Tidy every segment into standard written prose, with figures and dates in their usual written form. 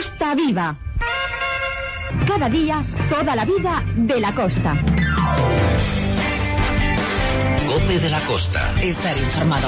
Costa Viva. Cada día, toda la vida de la costa. COPE de la Costa. Estar informado.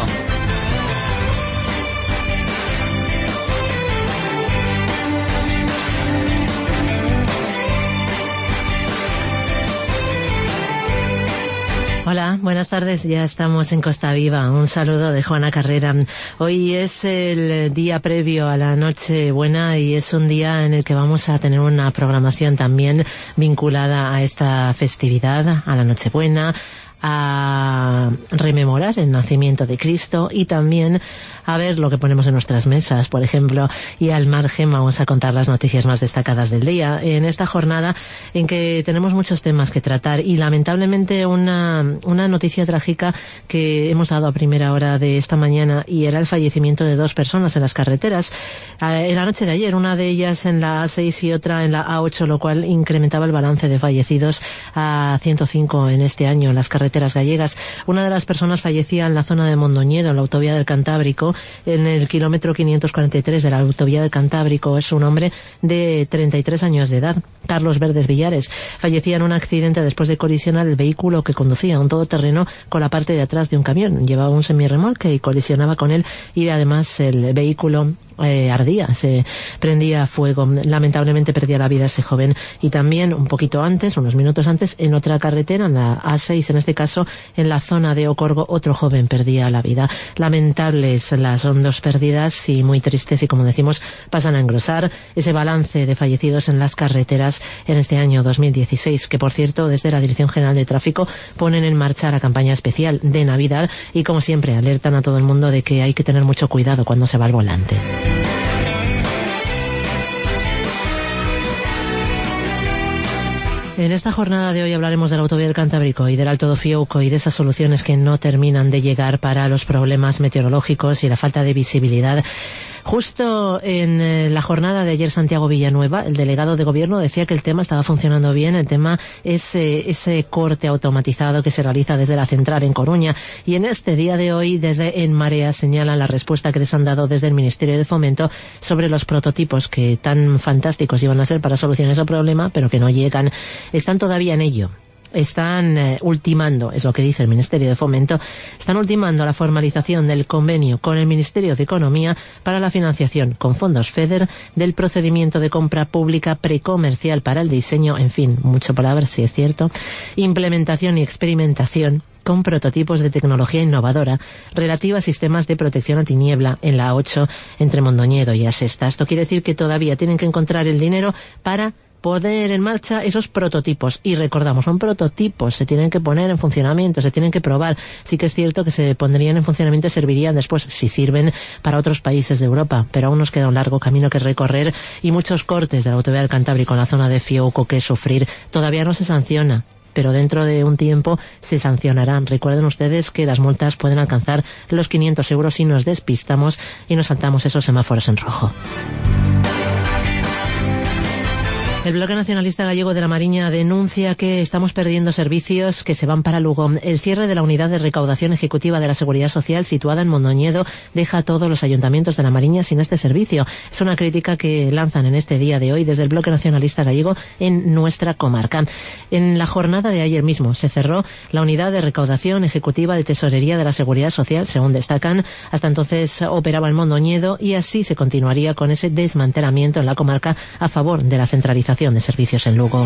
Hola, buenas tardes, ya estamos en Costa Viva. Un saludo de Juana Carrera. Hoy es el día previo a la Nochebuena y es un día en el que vamos a tener una programación también vinculada a esta festividad, a la Nochebuena, a rememorar el nacimiento de Cristo y también a ver lo que ponemos en nuestras mesas, por ejemplo, y al margen vamos a contar las noticias más destacadas del día en esta jornada en que tenemos muchos temas que tratar y lamentablemente una noticia trágica que hemos dado a primera hora de esta mañana y era el fallecimiento de 2 personas en las carreteras en la noche de ayer, una de ellas en la A6 y otra en la A8, lo cual incrementaba el balance de fallecidos a 105 en este año en las carreteras gallegas. Una de las personas fallecía en la zona de Mondoñedo, en la autovía del Cantábrico, en el kilómetro 543 de la autovía del Cantábrico. Es un hombre de 33 años de edad, Carlos Verdes Villares. Fallecía en un accidente después de colisionar el vehículo que conducía, un todoterreno con la parte de atrás de un camión. Llevaba un semirremolque y colisionaba con él y además el vehículo ardía, se prendía fuego. Lamentablemente perdía la vida ese joven y también un poquito antes, unos minutos antes, en otra carretera, en la A6, en este caso en la zona de Ocorgo, otro joven perdía la vida. Lamentables las 2 pérdidas y muy tristes y, como decimos, pasan a engrosar ese balance de fallecidos en las carreteras en este año 2016, que por cierto desde la Dirección General de Tráfico ponen en marcha la campaña especial de Navidad y, como siempre, alertan a todo el mundo de que hay que tener mucho cuidado cuando se va al volante. En esta jornada de hoy hablaremos de la autovía del Cantábrico y del Alto do Fiouco y de esas soluciones que no terminan de llegar para los problemas meteorológicos y la falta de visibilidad. Justo en la jornada de ayer, Santiago Villanueva, el delegado de gobierno, decía que el tema estaba funcionando bien. El tema es ese corte automatizado que se realiza desde la central en Coruña. Y en este día de hoy, desde En Marea, señalan la respuesta que les han dado desde el Ministerio de Fomento sobre los prototipos que tan fantásticos iban a ser para solucionar ese problema, pero que no llegan. Están todavía en ello. Están ultimando, es lo que dice el Ministerio de Fomento, están ultimando la formalización del convenio con el Ministerio de Economía para la financiación con fondos FEDER del procedimiento de compra pública precomercial para el diseño, en fin, mucho palabra, si es cierto, implementación y experimentación con prototipos de tecnología innovadora relativa a sistemas de protección antiniebla en la A8 entre Mondoñedo y Asesta. Esto quiere decir que todavía tienen que encontrar el dinero para poner en marcha esos prototipos. Y recordamos, son prototipos, se tienen que poner en funcionamiento, se tienen que probar. Sí que es cierto que se pondrían en funcionamiento y servirían después, si sirven, para otros países de Europa. Pero aún nos queda un largo camino que recorrer y muchos cortes de la autovía del Cantábrico en la zona de Fiouco que sufrir. Todavía no se sanciona, pero dentro de un tiempo se sancionarán. Recuerden ustedes que las multas pueden alcanzar los 500 euros si nos despistamos y nos saltamos esos semáforos en rojo. El Bloque Nacionalista Gallego de la Mariña denuncia que estamos perdiendo servicios que se van para Lugo. El cierre de la unidad de recaudación ejecutiva de la Seguridad Social situada en Mondoñedo deja a todos los ayuntamientos de la Mariña sin este servicio. Es una crítica que lanzan en este día de hoy desde el Bloque Nacionalista Gallego en nuestra comarca. En la jornada de ayer mismo se cerró la unidad de recaudación ejecutiva de Tesorería de la Seguridad Social, según destacan. Hasta entonces operaba en Mondoñedo y así se continuaría con ese desmantelamiento en la comarca a favor de la centralización de servicios en Lugo.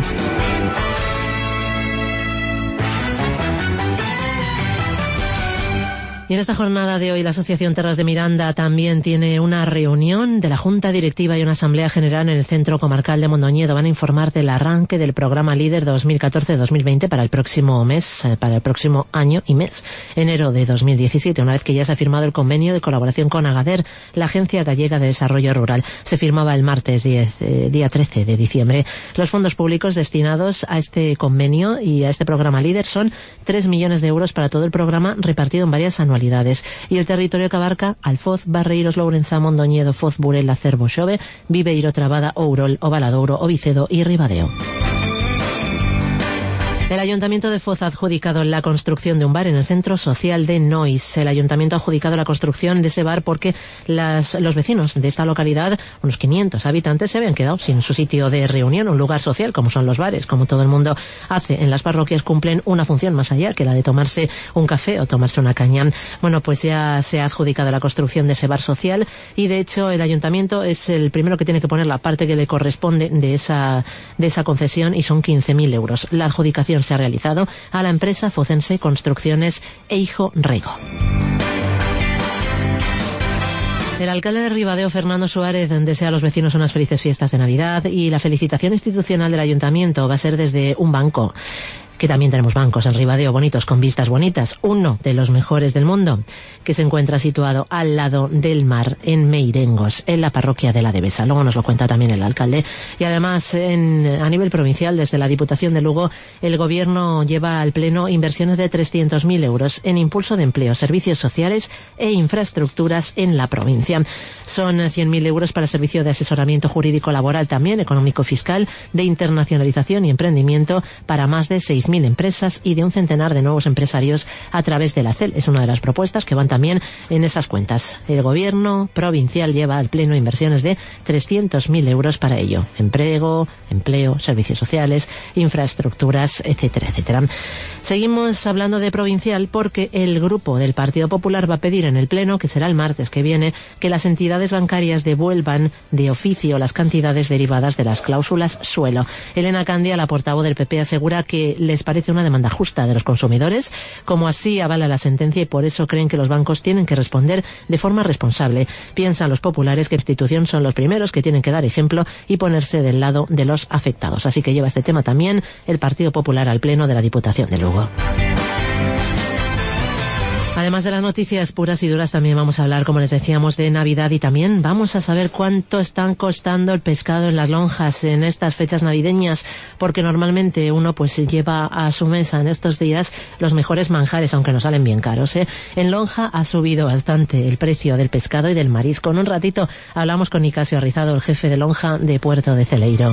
Y en esta jornada de hoy la Asociación Terras de Miranda también tiene una reunión de la Junta Directiva y una Asamblea General en el Centro Comarcal de Mondoñedo. Van a informar del arranque del programa Líder 2014-2020 para el próximo mes, para el próximo año y mes, enero de 2017, una vez que ya se ha firmado el convenio de colaboración con Agader, la Agencia Gallega de Desarrollo Rural. Se firmaba el martes día 13 de diciembre. Los fondos públicos destinados a este convenio y a este programa Líder son 3 millones de euros para todo el programa, repartido en varias anualidades. Y el territorio que abarca Alfoz, Barreiros, Lourenza, Mondoñedo, Foz, Burela, Cervo, Xove, Viveiro, Trabada, Ourol, Ovaladouro, Ovicedo y Ribadeo. El Ayuntamiento de Foz ha adjudicado la construcción de un bar en el Centro Social de Nois. El Ayuntamiento ha adjudicado la construcción de ese bar porque los vecinos de esta localidad, unos 500 habitantes, se habían quedado sin su sitio de reunión, un lugar social como son los bares, como todo el mundo hace en las parroquias, cumplen una función más allá que la de tomarse un café o tomarse una caña. Bueno, pues ya se ha adjudicado la construcción de ese bar social y de hecho el Ayuntamiento es el primero que tiene que poner la parte que le corresponde de esa concesión y son 15.000 euros. La adjudicación se ha realizado a la empresa focense Construcciones Eijo Rego. El alcalde de Ribadeo, Fernando Suárez, desea a los vecinos unas felices fiestas de Navidad y la felicitación institucional del Ayuntamiento va a ser desde un banco. Que también tenemos bancos en Ribadeo bonitos, con vistas bonitas, uno de los mejores del mundo, que se encuentra situado al lado del mar, en Meirengos, en la parroquia de la Devesa. Luego nos lo cuenta también el alcalde. Y además, a nivel provincial, desde la Diputación de Lugo, el Gobierno lleva al Pleno inversiones de 300.000 euros en impulso de empleo, servicios sociales e infraestructuras en la provincia. Son 100.000 euros para servicio de asesoramiento jurídico laboral también, económico-fiscal, de internacionalización y emprendimiento para más de 6.000 empresas y de un centenar de nuevos empresarios a través de la CEL. Es una de las propuestas que van también en esas cuentas. El Gobierno provincial lleva al Pleno inversiones de 300.000 euros para ello. Empleo, servicios sociales, infraestructuras, etcétera, etcétera. Seguimos hablando de provincial porque el Grupo del Partido Popular va a pedir en el Pleno, que será el martes que viene, que las entidades bancarias devuelvan de oficio las cantidades derivadas de las cláusulas suelo. Elena Candia, la portavoz del PP, asegura que les parece una demanda justa de los consumidores, como así avala la sentencia y por eso creen que los bancos tienen que responder de forma responsable. Piensan los populares que instituciones son los primeros que tienen que dar ejemplo y ponerse del lado de los afectados. Así que lleva este tema también el Partido Popular al Pleno de la Diputación de Lugo. Además de las noticias puras y duras, también vamos a hablar, como les decíamos, de Navidad y también vamos a saber cuánto están costando el pescado en las lonjas en estas fechas navideñas, porque normalmente uno pues lleva a su mesa en estos días los mejores manjares, aunque no salen bien caros, ¿eh? En lonja ha subido bastante el precio del pescado y del marisco. En un ratito hablamos con Nicasio Arrizado, el jefe de lonja de Puerto de Celeiro.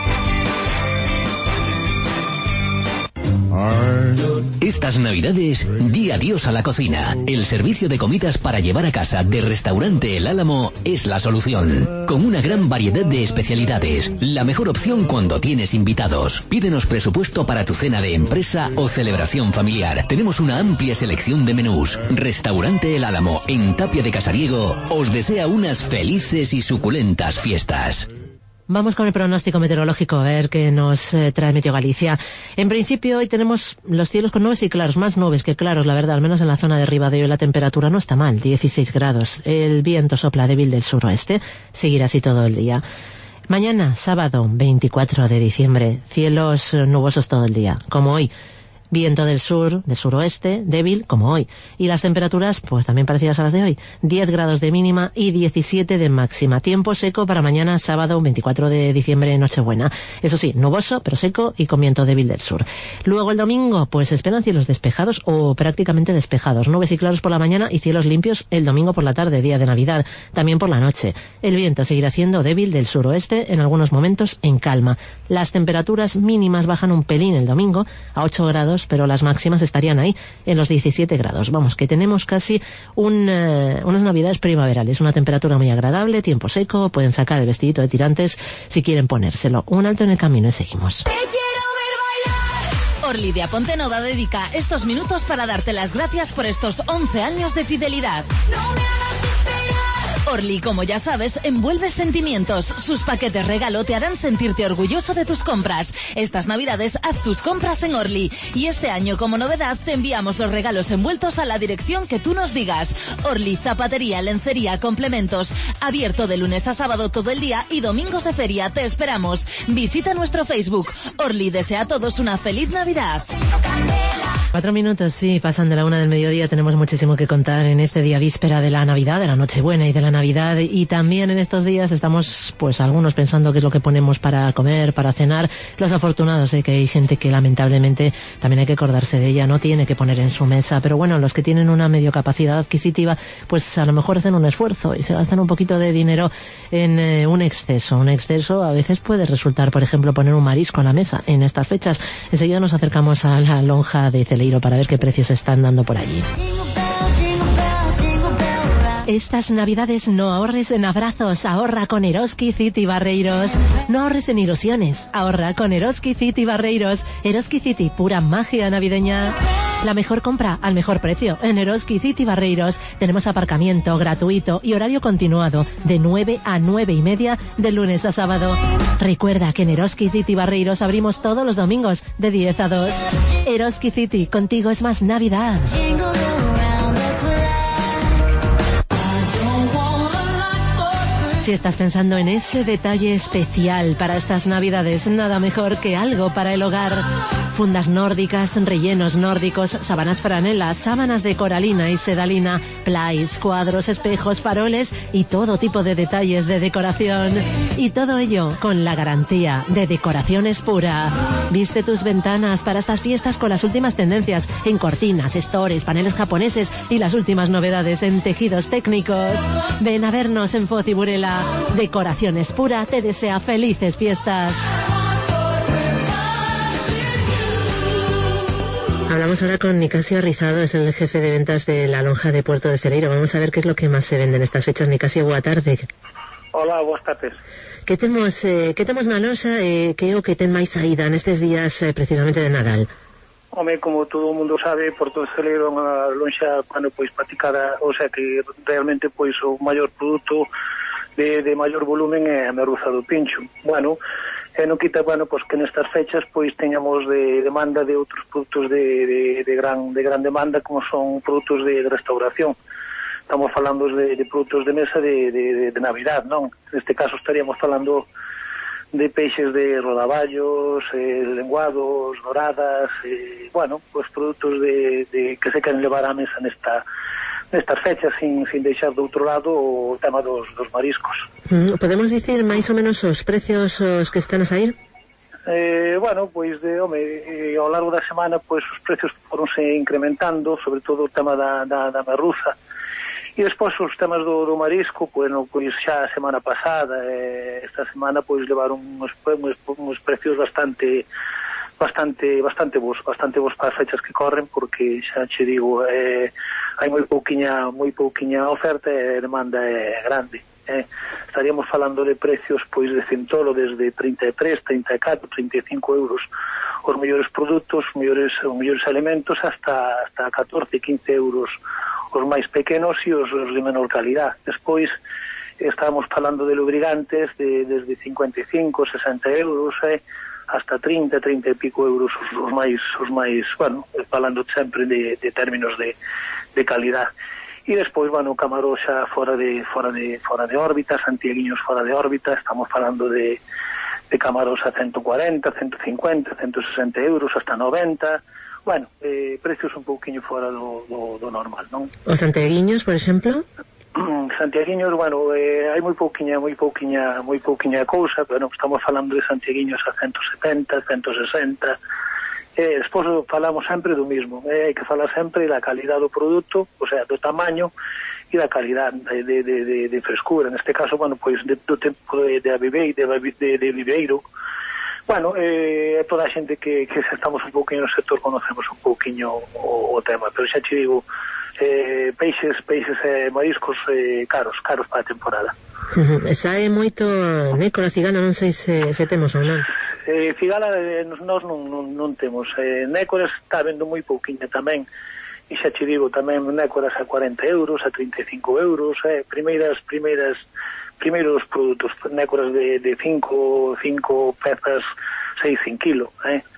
Estas Navidades, di adiós a la cocina. El servicio de comidas para llevar a casa de Restaurante El Álamo es la solución. Con una gran variedad de especialidades. La mejor opción cuando tienes invitados. Pídenos presupuesto para tu cena de empresa o celebración familiar. Tenemos una amplia selección de menús. Restaurante El Álamo, en Tapia de Casariego, os desea unas felices y suculentas fiestas. Vamos con el pronóstico meteorológico, a ver qué nos trae Meteo Galicia. En principio hoy tenemos los cielos con nubes y claros, más nubes que claros, la verdad, al menos en la zona de Ribadeo, y la temperatura no está mal, 16 grados. El viento sopla débil del suroeste, seguirá así todo el día. Mañana, sábado, 24 de diciembre, cielos nubosos todo el día, como hoy. Viento del sur, del suroeste, débil, como hoy. Y las temperaturas, pues también parecidas a las de hoy. 10 grados de mínima y 17 de máxima. Tiempo seco para mañana, sábado, 24 de diciembre, Nochebuena. Eso sí, nuboso, pero seco y con viento débil del sur. Luego el domingo, pues esperan cielos despejados o prácticamente despejados. Nubes y claros por la mañana y cielos limpios el domingo por la tarde, día de Navidad. También por la noche. El viento seguirá siendo débil del suroeste, en algunos momentos en calma. Las temperaturas mínimas bajan un pelín el domingo, a 8 grados, pero las máximas estarían ahí, en los 17 grados. Vamos, que tenemos casi unas navidades primaverales, una temperatura muy agradable, tiempo seco, pueden sacar el vestidito de tirantes si quieren ponérselo. Un alto en el camino y seguimos. Orly de Apontenova dedica estos minutos para darte las gracias por estos 11 años de fidelidad. Orly, como ya sabes, envuelve sentimientos. Sus paquetes regalo te harán sentirte orgulloso de tus compras. Estas Navidades haz tus compras en Orly. Y este año, como novedad, te enviamos los regalos envueltos a la dirección que tú nos digas. Orly, zapatería, lencería, complementos. Abierto de lunes a sábado todo el día y domingos de feria. Te esperamos. Visita nuestro Facebook. Orly desea a todos una feliz Navidad. 4 minutos, sí, pasan de la 1 del mediodía. Tenemos muchísimo que contar en este día víspera de la Navidad, de la Nochebuena y de la Navidad. Y también en estos días estamos, pues, algunos pensando qué es lo que ponemos para comer, para cenar. Los afortunados, que hay gente que lamentablemente también hay que acordarse de ella, no tiene que poner en su mesa. Pero bueno, los que tienen una medio capacidad adquisitiva, pues a lo mejor hacen un esfuerzo y se gastan un poquito de dinero en un exceso. Un exceso a veces puede resultar, por ejemplo, poner un marisco a la mesa en estas fechas. Enseguida nos acercamos a la lonja de Celeiro para ver qué precios están dando por allí. Estas navidades no ahorres en abrazos, ahorra con Eroski City Barreiros. No ahorres en ilusiones, ahorra con Eroski City Barreiros. Eroski City, pura magia navideña. La mejor compra al mejor precio en Eroski City Barreiros. Tenemos aparcamiento gratuito y horario continuado de 9 a 9:30 de lunes a sábado. Recuerda que en Eroski City Barreiros abrimos todos los domingos de 10 a 2. Eroski City, contigo es más Navidad. Si estás pensando en ese detalle especial para estas Navidades, nada mejor que algo para el hogar. Fundas nórdicas, rellenos nórdicos, sábanas franela, sábanas de coralina y sedalina, plaids, cuadros, espejos, faroles y todo tipo de detalles de decoración. Y todo ello con la garantía de Decoraciones Pura. Viste tus ventanas para estas fiestas con las últimas tendencias en cortinas, estores, paneles japoneses y las últimas novedades en tejidos técnicos. Ven a vernos en Foz y Burela. Decoraciones Pura te desea felices fiestas. Hablamos ahora con Nicasio Rizado, es el jefe de ventas de la lonja de Puerto de Celeiro. Vamos a ver qué es lo que más se vende en estas fechas. Nicasio, boa tarde. Hola, boas tardes. Que temos na loxa que é o que ten máis saída nestes días precisamente de Nadal? Home, como todo o mundo sabe, Porto de Celeiro é unha lonxa pois praticada, o sea que realmente pois o maior produto de maior volumen é a merluza do pincho. Bueno, non quita, pois que nestas fechas pois teñamos de demanda de outros produtos de gran demanda, como son produtos de restauración. Estamos falando de produtos de mesa de Navidad, non? Neste caso estaríamos falando de peixes de rodaballos, lenguados, doradas, pois produtos que se queren levar á mesa nestas fechas, sin deixar de outro lado o tema dos mariscos. Podemos dicir máis ou menos os precios os que están a sair? Pois ao largo da semana pois os precios foronse incrementando, sobre todo o tema da merluza. E despois os temas do marisco, pois xa a semana pasada, esta semana pois levaron uns precios bastante bos para as fechas que corren, porque xa che digo, hai moi pouquiña oferta e a demanda é grande. Estaríamos falando de precios pois de centolo desde 33, 34, 35 euros os mellores produtos, os mellores elementos, hasta 14, 15 euros os máis pequenos e os de menor calidad. Despois estábamos falando de lubricantes desde 55, 60 euros, hasta 30 e pico euros os máis, falando sempre de términos de calidad. E despois, camarón xa fora de órbita, santiaguiños fora de órbita, estamos falando de camaróns a 140, 150, 160 euros, hasta 90, precios un pouquiño fora do normal, non? Os santiaguiños, por exemplo? Santiaguiños, hai moi pouquiña cousa, pero estamos falando de santiaguiños a 170, 160. Despois falamos sempre do mismo, hai que falar sempre da calidad do produto, o sea, do tamaño e da calidad de frescura. Neste caso, pois do tempo de viveiro. Toda a xente que estamos un pouquinho no sector conocemos un pouquinho o tema, pero xa te digo, peixes e mariscos caros para a temporada. Sae moito nécora, cigala, non sei se temos ou non. Cigala nós non temos. Nécoras está vendo moi pouquinha tamén, e xa te digo, tamén nécoras a 40 euros, a 35 euros, primeiros produtos, nécoras de 5 pezas, 6 kilo,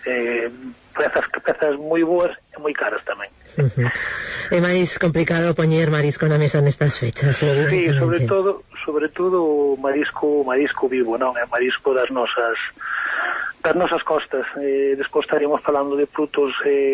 pezas moi boas e moi caras tamén. É máis complicado poñer marisco na mesa nestas fechas, sí, sobre todo marisco vivo, non? É marisco das nosas das nosas costas. Despois estaríamos falando de produtos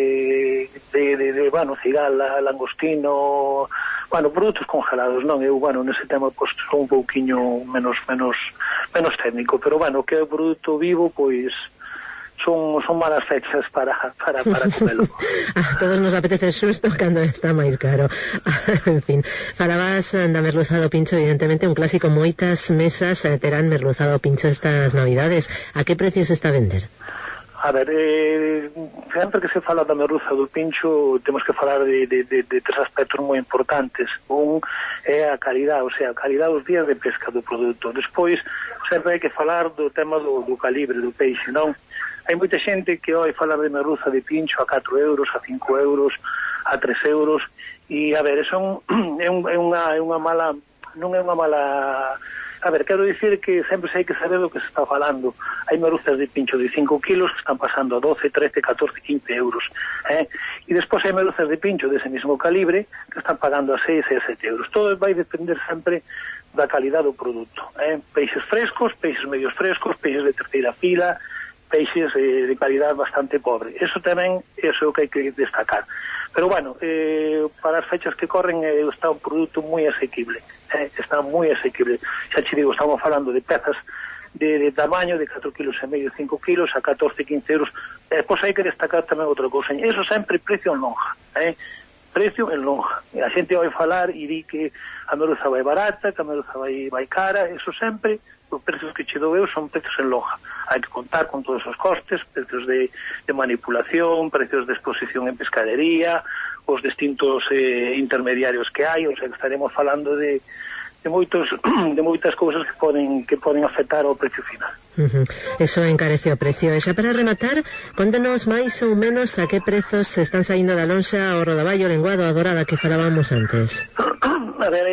bueno, cigala, langostino, bueno, produtos congelados, non? Eu, bueno, nese tema, pois, son un pouquiño menos técnico, pero, bueno, que é o produto vivo, pois, son malas fechas para comelo. A todos nos apetece susto cando está máis caro. En fin, falabas da merluzado pincho, evidentemente un clásico, moitas mesas terán merluzado pincho estas navidades. A que precio se está a vender? A ver, sempre que se fala da merluza do pincho temos que falar de tres aspectos moi importantes. Un é a calidad, o sea, a calidad dos días de pesca do produto. Despois, sempre hai que falar do tema do calibre do peixe, non? Hai moita xente que oi falar de merluza de pincho a 4 euros, a 5 euros, a 3 euros, e, a ver, eso é unha mala... non é unha mala... A ver, quero dicir que sempre hai que saber do que se está falando. Hai merluzas de pincho de 5 kilos que están pasando a 12, 13, 14, 15 euros. E despois hai merluzas de pincho dese mismo calibre que están pagando a 6 e a 7 euros. Todo vai depender sempre da calidad do produto. Peixes frescos, peixes medios frescos, peixes de terceira fila, peixes de calidad bastante pobre. Eso tamén é o que hai que destacar. Pero, bueno, para as fechas que corren está un produto moi asequible. Está moi asequible. Xa che digo, estamos falando de pezas de tamaño de 4 kilos e medio, 5 kilos a 14, 15 euros. Pois hai que destacar tamén outra cousa. Eso sempre precio en lonja. Precio en lonja. A xente vai falar e di que a merluza vai barata, que a merluza vai cara. Eso sempre, os precios que che dou eu son precios en lonja. Hai que contar con todos os costes, precios de manipulación, precios de exposición en pescadería, os distintos intermediarios que hai, o sea, que estaremos falando de moitas cousas que poden afectar ao precio final. Eso encarece o precio. E xa para rematar, contanos máis ou menos a que prezos se están saindo da lonxa o rodaballo, lenguado, a dorada que falábamos antes. A ver,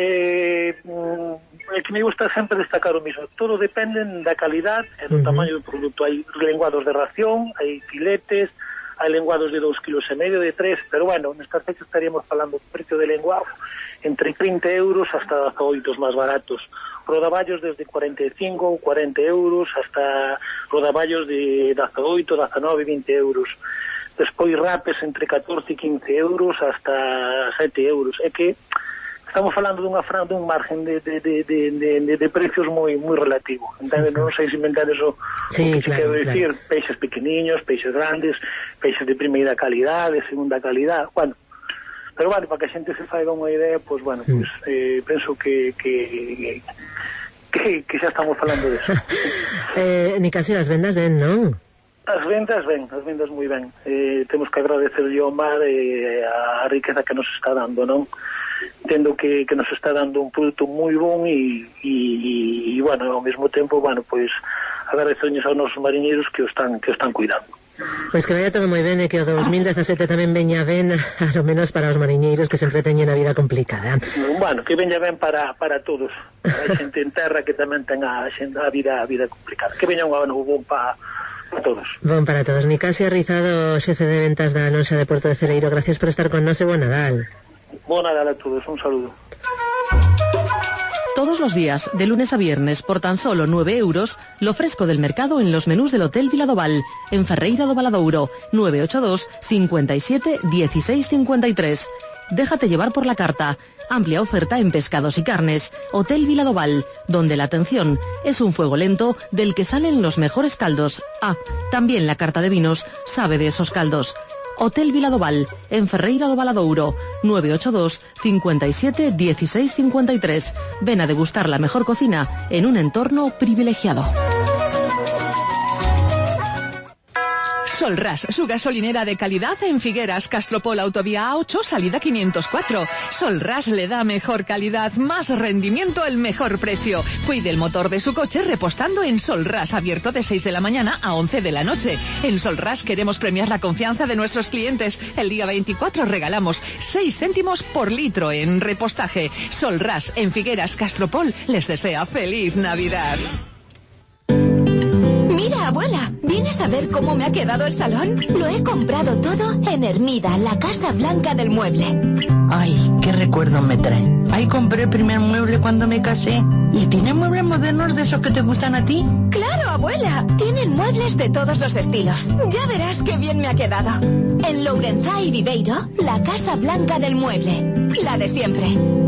é que me gusta sempre destacar o mismo. Todo depende da calidad e do tamaño do produto. Hai lenguados de ración, hai filetes, hai lenguados de 2,5 kg, de 3, pero, bueno, nestas fechas estaríamos falando do precio de lenguado entre 30 euros hasta 18 máis baratos. Rodaballos desde 45 ou 40 euros hasta rodaballos de 18, 19, 20 euros. Despois rapes entre 14 e 15 euros hasta 7 euros. É que estamos falando dun margen de precios moi relativo. Entende? Non sei se inventar eso, sí, o que quero dicir, peixes pequeniños, peixes grandes, peixes de primeira calidad, de segunda calidad, bueno. Pero, bueno, para que a xente se faiga unha idea, pois, bueno, pois, penso que xa estamos falando disso. Nicasio, as vendas ben, non? As vendas moi ben. Temos que agradecerlle ao mar a riqueza que nos está dando, non? Entendo que nos está dando un produto moi bon e bueno, ao mesmo tempo, bueno, pois agradecerles aos nosos mariñeiros que o están cuidando. Pois que vaya todo moi ben e que o 2017 tamén veña ben, ao menos para os mariñeiros que sempre teñen a vida complicada. Bueno, que veña ben para todos. Hai xente en terra que tamén ten a vida complicada. Que veña un ano bon para todos. Bon para todos. Nicasio Rizado, xefe de ventas da lonxa de Porto de Celeiro, gracias por estar con nos e bon Nadal. Bon Nadal a todos, un saludo. Todos los días, de lunes a viernes, por tan solo 9 euros, lo fresco del mercado en los menús del Hotel Viladoval, en Ferreira do Valadouro, 982 57 16 53. Déjate llevar por la carta. Amplia oferta en pescados y carnes. Hotel Viladoval, donde la atención es un fuego lento del que salen los mejores caldos. Ah, también la carta de vinos sabe de esos caldos. Hotel Viladoval, en Ferreira do Valadouro, 982 57 16 53. Ven a degustar la mejor cocina en un entorno privilegiado. Solras, su gasolinera de calidad en Figueras, Castropol, Autovía A8, salida 504. Solras le da mejor calidad, más rendimiento, el mejor precio. Cuide el motor de su coche repostando en Solras, abierto de 6 de la mañana a 11 de la noche. En Solras queremos premiar la confianza de nuestros clientes. El día 24 regalamos 6 céntimos por litro en repostaje. Solras, en Figueras, Castropol, les desea feliz Navidad. Mira, abuela, ¿vienes a ver cómo me ha quedado el salón? Lo he comprado todo en Hermida, la Casa Blanca del Mueble. Ay, qué recuerdo me trae. Ahí compré el primer mueble cuando me casé. ¿Y tiene muebles modernos de esos que te gustan a ti? ¡Claro, abuela! Tienen muebles de todos los estilos. Ya verás qué bien me ha quedado. En Lourenzá y Viveiro, la Casa Blanca del Mueble. La de siempre.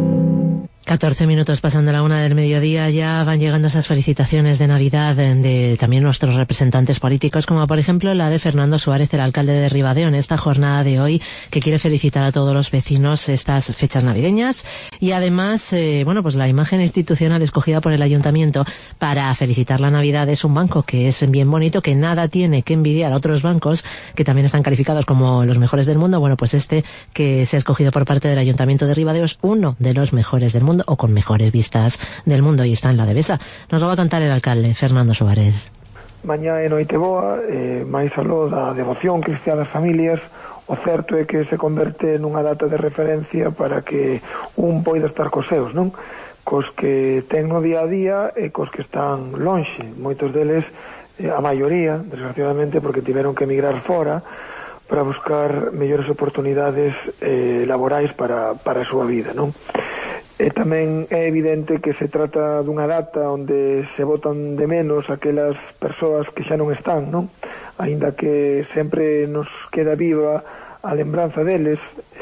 14 minutos pasando la 1 del mediodía, ya van llegando esas felicitaciones de Navidad de también nuestros representantes políticos, como por ejemplo la de Fernando Suárez, el alcalde de Ribadeo, en esta jornada de hoy, que quiere felicitar a todos los vecinos estas fechas navideñas. Y además, pues la imagen institucional escogida por el ayuntamiento para felicitar la Navidad es un banco que es bien bonito, que nada tiene que envidiar a otros bancos que también están calificados como los mejores del mundo. Bueno, pues este que se ha escogido por parte del ayuntamiento de Ribadeo es uno de los mejores del mundo, o con mejores vistas del mundo, y está en la Devesa. Nos lo va a contar el alcalde, Fernando Suárez. Mañá é noite boa, máis aló da devoción cristiana das familias, o certo é que se converte nunha data de referencia para que un poida estar cos seus, non? Cos que ten no día a día e cos que están lonxe, moitos deles, a maioría, desgraciadamente, porque tiveron que emigrar fora para buscar mellores oportunidades laborais para a súa vida, non? E tamén é evidente que se trata dunha data onde se botan de menos aquelas persoas que xa non están, non? Aínda que sempre nos queda viva a lembranza deles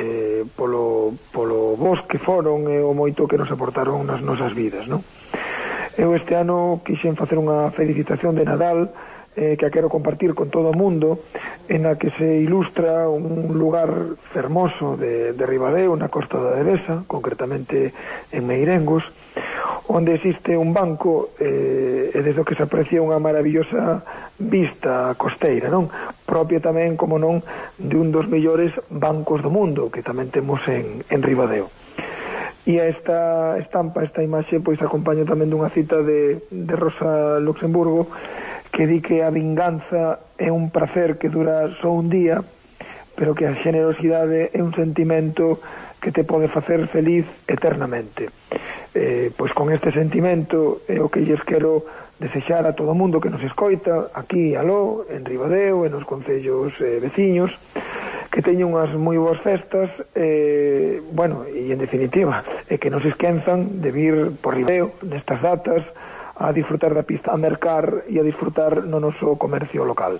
polo vos que foron e o moito que nos aportaron nas nosas vidas, non? Eu este ano quixen facer unha felicitación de Nadal que a quero compartir con todo o mundo, en a que se ilustra un lugar fermoso de Ribadeo, na costa da Devesa, concretamente en Meirengos, onde existe un banco e desde o que se aprecia unha maravillosa vista costeira, non? Propia tamén, como non, de un dos mellores bancos do mundo que tamén temos en Ribadeo. E a esta estampa, esta imaxe, pois acompaña tamén dunha cita de Rosa Luxemburgo, que di que a vinganza é un prazer que dura só un día, pero que a generosidade é un sentimento que te pode facer feliz eternamente. Pois con este sentimento é o que lles quero desexar a todo o mundo que nos escoita, aquí aló, en Ribadeo, en os concellos veciños, que teñen unhas moi boas festas, e en definitiva, que non se esquenzan de vir por Ribadeo nestas datas, a disfrutar da pista, a mercar e a disfrutar no noso comercio local.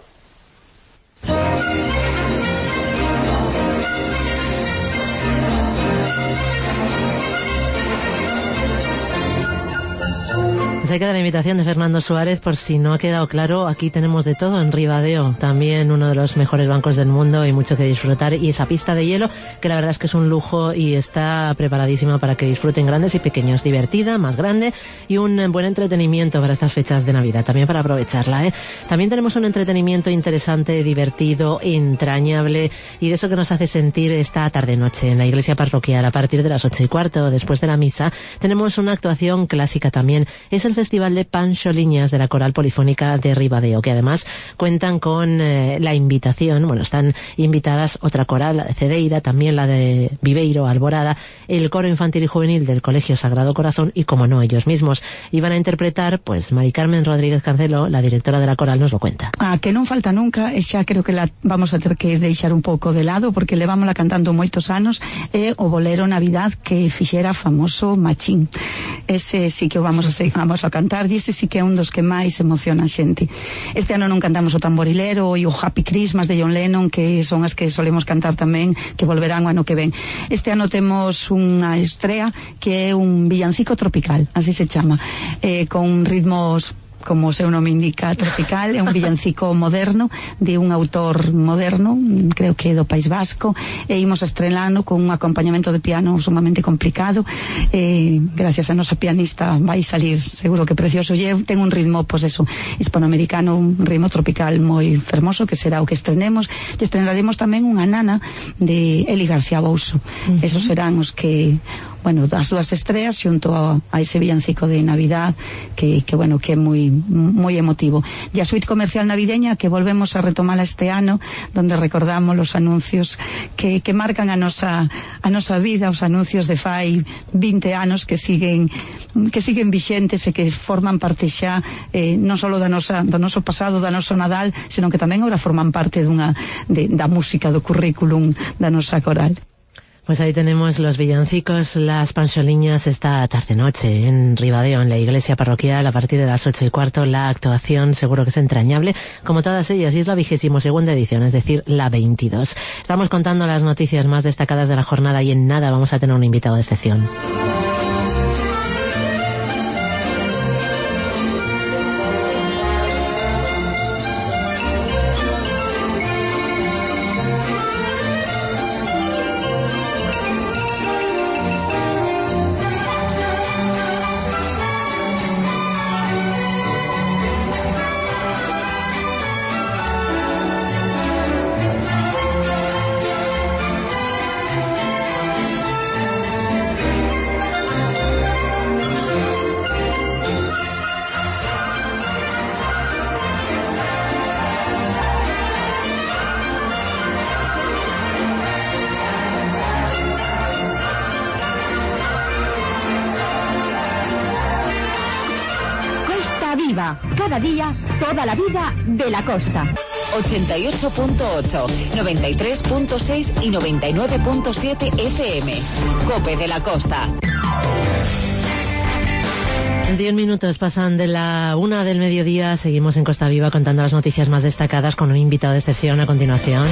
Se queda la invitación de Fernando Suárez, por si no ha quedado claro, aquí tenemos de todo en Ribadeo, también uno de los mejores bancos del mundo y mucho que disfrutar, y esa pista de hielo que la verdad es que es un lujo y está preparadísima para que disfruten grandes y pequeños, divertida, más grande, y un buen entretenimiento para estas fechas de Navidad, también para aprovecharla, ¿eh? También tenemos un entretenimiento interesante, divertido, entrañable, y de eso que nos hace sentir esta tarde-noche en la iglesia parroquial a partir de las 8:15, después de la misa. Tenemos una actuación clásica también, es el Festival de Panxoliñas de la Coral Polifónica de Ribadeo, que además cuentan con la invitación, están invitadas otra coral, la de Cedeira, también la de Viveiro, Alborada, el coro infantil y juvenil del Colegio Sagrado Corazón y, como no, ellos mismos. Iban a interpretar, Mari Carmen Rodríguez Cancelo, la directora de la coral, nos lo cuenta. Que non falta nunca, e xa creo que la vamos a ter que deixar un pouco de lado, porque levámola cantando moitos anos, é o bolero Navidad que fixera famoso Machín. Ese sí que o vamos a cantar, e ese sí que é un dos que máis emociona a xente. Este ano non cantamos o Tamborilero e o Happy Christmas de John Lennon, que son as que solemos cantar tamén, que volverán o ano que ven. Este ano temos unha estrea que é un villancico tropical, así se chama, con ritmos, como o seu nome indica, tropical. É un villancico moderno de un autor moderno, creo que do País Vasco, e imos a estrelano con un acompañamento de piano sumamente complicado, gracias a nosa pianista vai salir seguro que precioso, e ten un ritmo hispanoamericano, un ritmo tropical moi fermoso, que será o que estrenemos. E estrenaremos tamén unha nana de Eli García Bouso. Esos serán os que das dúas estreas xunto a ese villancico de Navidad que é moi emotivo. E a suite comercial navideña que volvemos a retomala este ano, donde recordamos os anuncios que marcan a nosa vida, os anuncios de fai 20 anos que siguen siguen vixentes e que forman parte xa non só do noso pasado, do noso Nadal, senón que tamén agora forman parte da música, do currículum da nosa coral. Pues ahí tenemos los villancicos, las panxoliñas esta tarde-noche en Ribadeo, en la iglesia parroquial, a partir de las 8:15. La actuación seguro que es entrañable, como todas ellas, y es la 22ª edición, es decir, la 22. Estamos contando las noticias más destacadas de la jornada y en nada vamos a tener un invitado de excepción. Cada día, toda la vida de la costa. 88.8, 93.6 y 99.7 FM. COPE de la Costa. 10 minutos pasan de la 1 del mediodía. Seguimos en Costa Viva contando las noticias más destacadas con un invitado de excepción a continuación.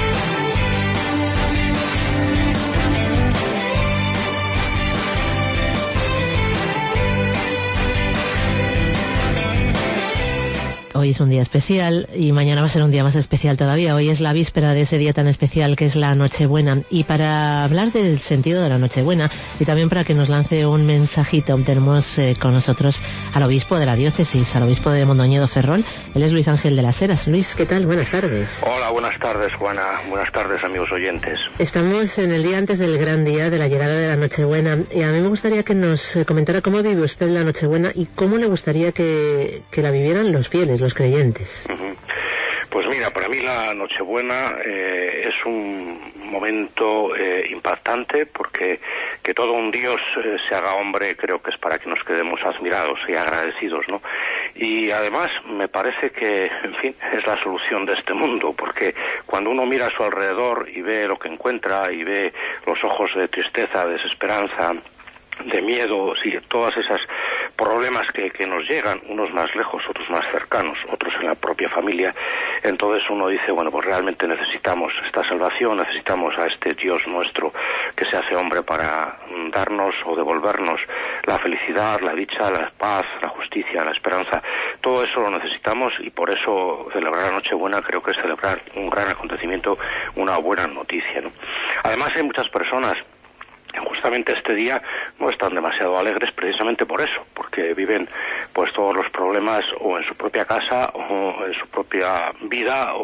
Hoy es un día especial y mañana va a ser un día más especial todavía. Hoy es la víspera de ese día tan especial que es la Nochebuena. Y para hablar del sentido de la Nochebuena y también para que nos lance un mensajito, tenemos con nosotros al obispo de la diócesis, al obispo de Mondoñedo Ferrol. Él es Luis Ángel de las Heras. Luis, ¿qué tal? Buenas tardes. Hola, buenas tardes, Juana. Buenas tardes, amigos oyentes. Estamos en el día antes del gran día de la llegada de la Nochebuena y a mí me gustaría que nos comentara cómo vive usted la Nochebuena y cómo le gustaría que la vivieran los fieles, los creyentes. Pues mira, para mí la Nochebuena es un momento impactante porque que todo un Dios se haga hombre, creo que es para que nos quedemos admirados y agradecidos, ¿no? Y además me parece que, en fin, es la solución de este mundo, porque cuando uno mira a su alrededor y ve lo que encuentra y ve los ojos de tristeza, de desesperanza, de miedo, sí, todas esas problemas que nos llegan, unos más lejos, otros más cercanos, otros en la propia familia, entonces uno dice, bueno, pues realmente necesitamos esta salvación, necesitamos a este Dios nuestro que se hace hombre para darnos o devolvernos la felicidad, la dicha, la paz, la justicia, la esperanza. Todo eso lo necesitamos y por eso celebrar la Nochebuena creo que es celebrar un gran acontecimiento, una buena noticia, ¿no? Además hay muchas personas justamente este día no están demasiado alegres precisamente por eso, porque viven pues todos los problemas o en su propia casa o en su propia vida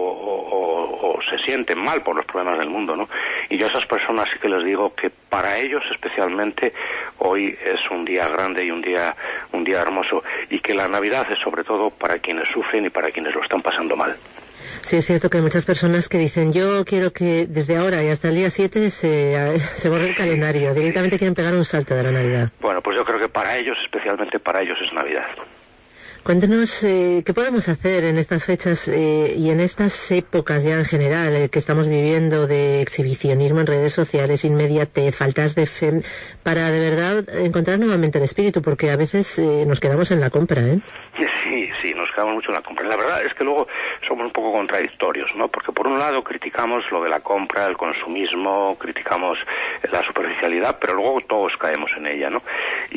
o se sienten mal por los problemas del mundo, ¿no? Y yo a esas personas sí que les digo que para ellos especialmente hoy es un día grande y un día hermoso y que la Navidad es sobre todo para quienes sufren y para quienes lo están pasando mal. Sí, es cierto que hay muchas personas que dicen yo quiero que desde ahora y hasta el día 7 se borre el calendario, directamente quieren pegar un salto de la Navidad. Bueno, pues yo creo que para ellos, especialmente para ellos, es Navidad. Cuéntenos qué podemos hacer en estas fechas y en estas épocas ya en general que estamos viviendo de exhibicionismo en redes sociales, inmediatez, faltas de fe, para de verdad encontrar nuevamente el espíritu, porque a veces nos quedamos en la compra, ¿eh? Sí, nos quedamos mucho en la compra. La verdad es que luego somos un poco contradictorios, ¿no? Porque por un lado criticamos lo de la compra, el consumismo, criticamos la superficialidad, pero luego todos caemos en ella, ¿no?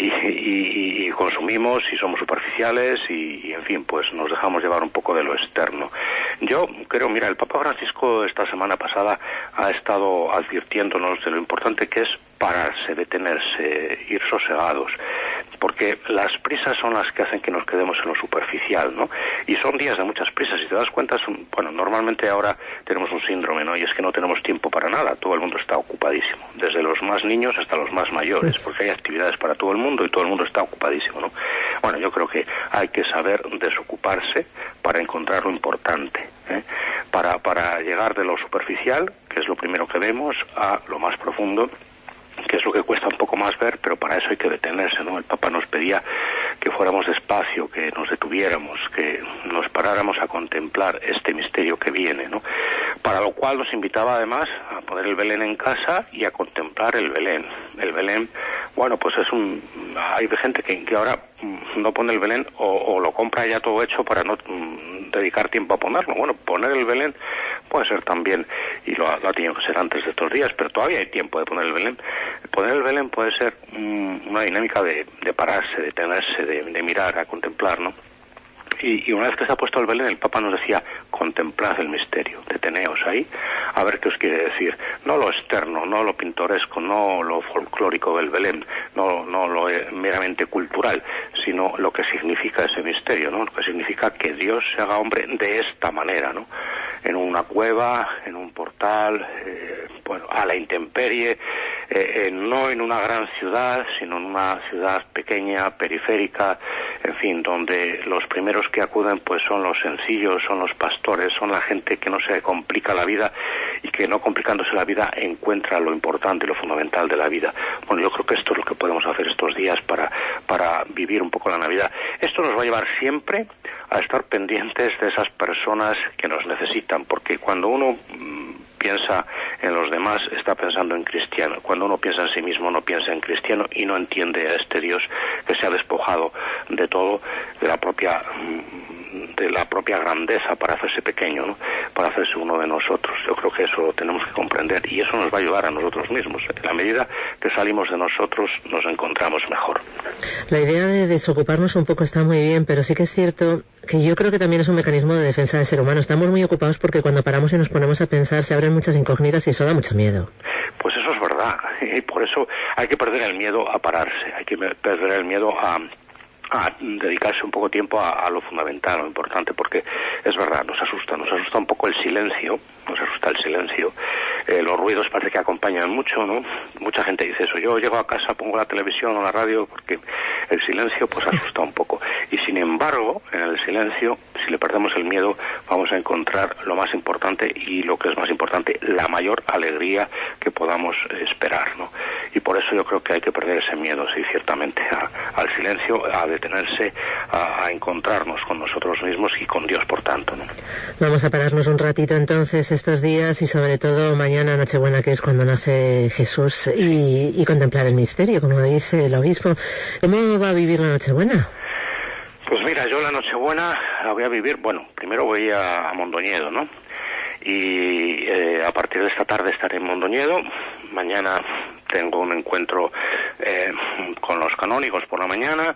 Y consumimos y somos superficiales y en fin, pues nos dejamos llevar un poco de lo externo. Yo creo, mira, el Papa Francisco esta semana pasada ha estado advirtiéndonos de lo importante que es pararse, detenerse, ir sosegados, porque las prisas son las que hacen que nos quedemos en lo superficial, ¿no? Y son días de muchas prisas, si te das cuenta, normalmente ahora tenemos un síndrome, ¿no? Y es que no tenemos tiempo para nada, todo el mundo está ocupadísimo, desde los más niños hasta los más mayores, porque hay actividades para todo el mundo y todo el mundo está ocupadísimo, ¿no? Bueno, yo creo que hay que saber desocuparse para encontrar lo importante, ¿eh? Para llegar de lo superficial, que es lo primero que vemos, a lo más profundo, que es lo que cuesta un poco más ver, pero para eso hay que detenerse, ¿no? El Papa nos pedía que fuéramos despacio, que nos detuviéramos, que nos paráramos a contemplar este misterio que viene, ¿no? Para lo cual nos invitaba además a poner el Belén en casa y a contemplar el Belén. El Belén, bueno, pues hay gente que ahora no pone el Belén o lo compra ya todo hecho para no dedicar tiempo a ponerlo. Bueno, poner el Belén puede ser también, y lo ha tenido que ser antes de estos días, pero todavía hay tiempo de poner el Belén. Poner el Belén puede ser una dinámica de pararse, de detenerse, de mirar, a contemplar, ¿no? Y una vez que se ha puesto el Belén, el Papa nos decía, contemplad el misterio, deteneos ahí, a ver qué os quiere decir. No lo externo, no lo pintoresco, no lo folclórico del Belén, no lo meramente cultural, sino lo que significa ese misterio, ¿no? Lo que significa que Dios se haga hombre de esta manera, ¿no? En una cueva, en un portal, a la intemperie, no en una gran ciudad, sino en una ciudad pequeña, periférica, en fin, donde los primeros que acuden pues son los sencillos, son los pastores, son la gente que no se complica la vida y que no complicándose la vida encuentra lo importante y lo fundamental de la vida. Bueno, yo creo que esto es lo que podemos hacer estos días para vivir un poco la Navidad. Esto nos va a llevar siempre a estar pendientes de esas personas que nos necesitan, porque cuando uno piensa en los demás, está pensando en cristiano. Cuando uno piensa en sí mismo, no piensa en cristiano y no entiende a este Dios que se ha despojado de todo, de la propia grandeza para hacerse pequeño, ¿no? Para hacerse uno de nosotros. Yo creo que eso lo tenemos que comprender y eso nos va a ayudar a nosotros mismos. En la medida que salimos de nosotros, nos encontramos mejor. La idea de desocuparnos un poco está muy bien, pero sí que es cierto que yo creo que también es un mecanismo de defensa del ser humano. Estamos muy ocupados porque cuando paramos y nos ponemos a pensar se abren muchas incógnitas y eso da mucho miedo. Pues eso es verdad, y por eso hay que perder el miedo a pararse, hay que perder el miedo a dedicarse un poco de tiempo a lo fundamental, lo importante, porque es verdad, nos asusta un poco el silencio, los ruidos parece que acompañan mucho, ¿no? Mucha gente dice eso, yo llego a casa, pongo la televisión o la radio, porque el silencio pues asusta un poco, y sin embargo, en el silencio, si le perdemos el miedo, vamos a encontrar lo más importante, y lo que es más importante, la mayor alegría que podamos esperar, ¿no? Y por eso yo creo que hay que perder ese miedo, sí, ciertamente, al silencio, a detenerse, a encontrarnos con nosotros mismos y con Dios, por tanto, ¿no? Vamos a pararnos un ratito entonces estos días y sobre todo mañana Nochebuena, que es cuando nace Jesús, y contemplar el misterio, como dice el obispo. ¿Cómo va a vivir la Nochebuena? Pues mira, yo la Nochebuena la voy a vivir, primero voy a Mondoñedo, ¿no? Y a partir de esta tarde estaré en Mondoñedo. Mañana tengo un encuentro con los canónigos por la mañana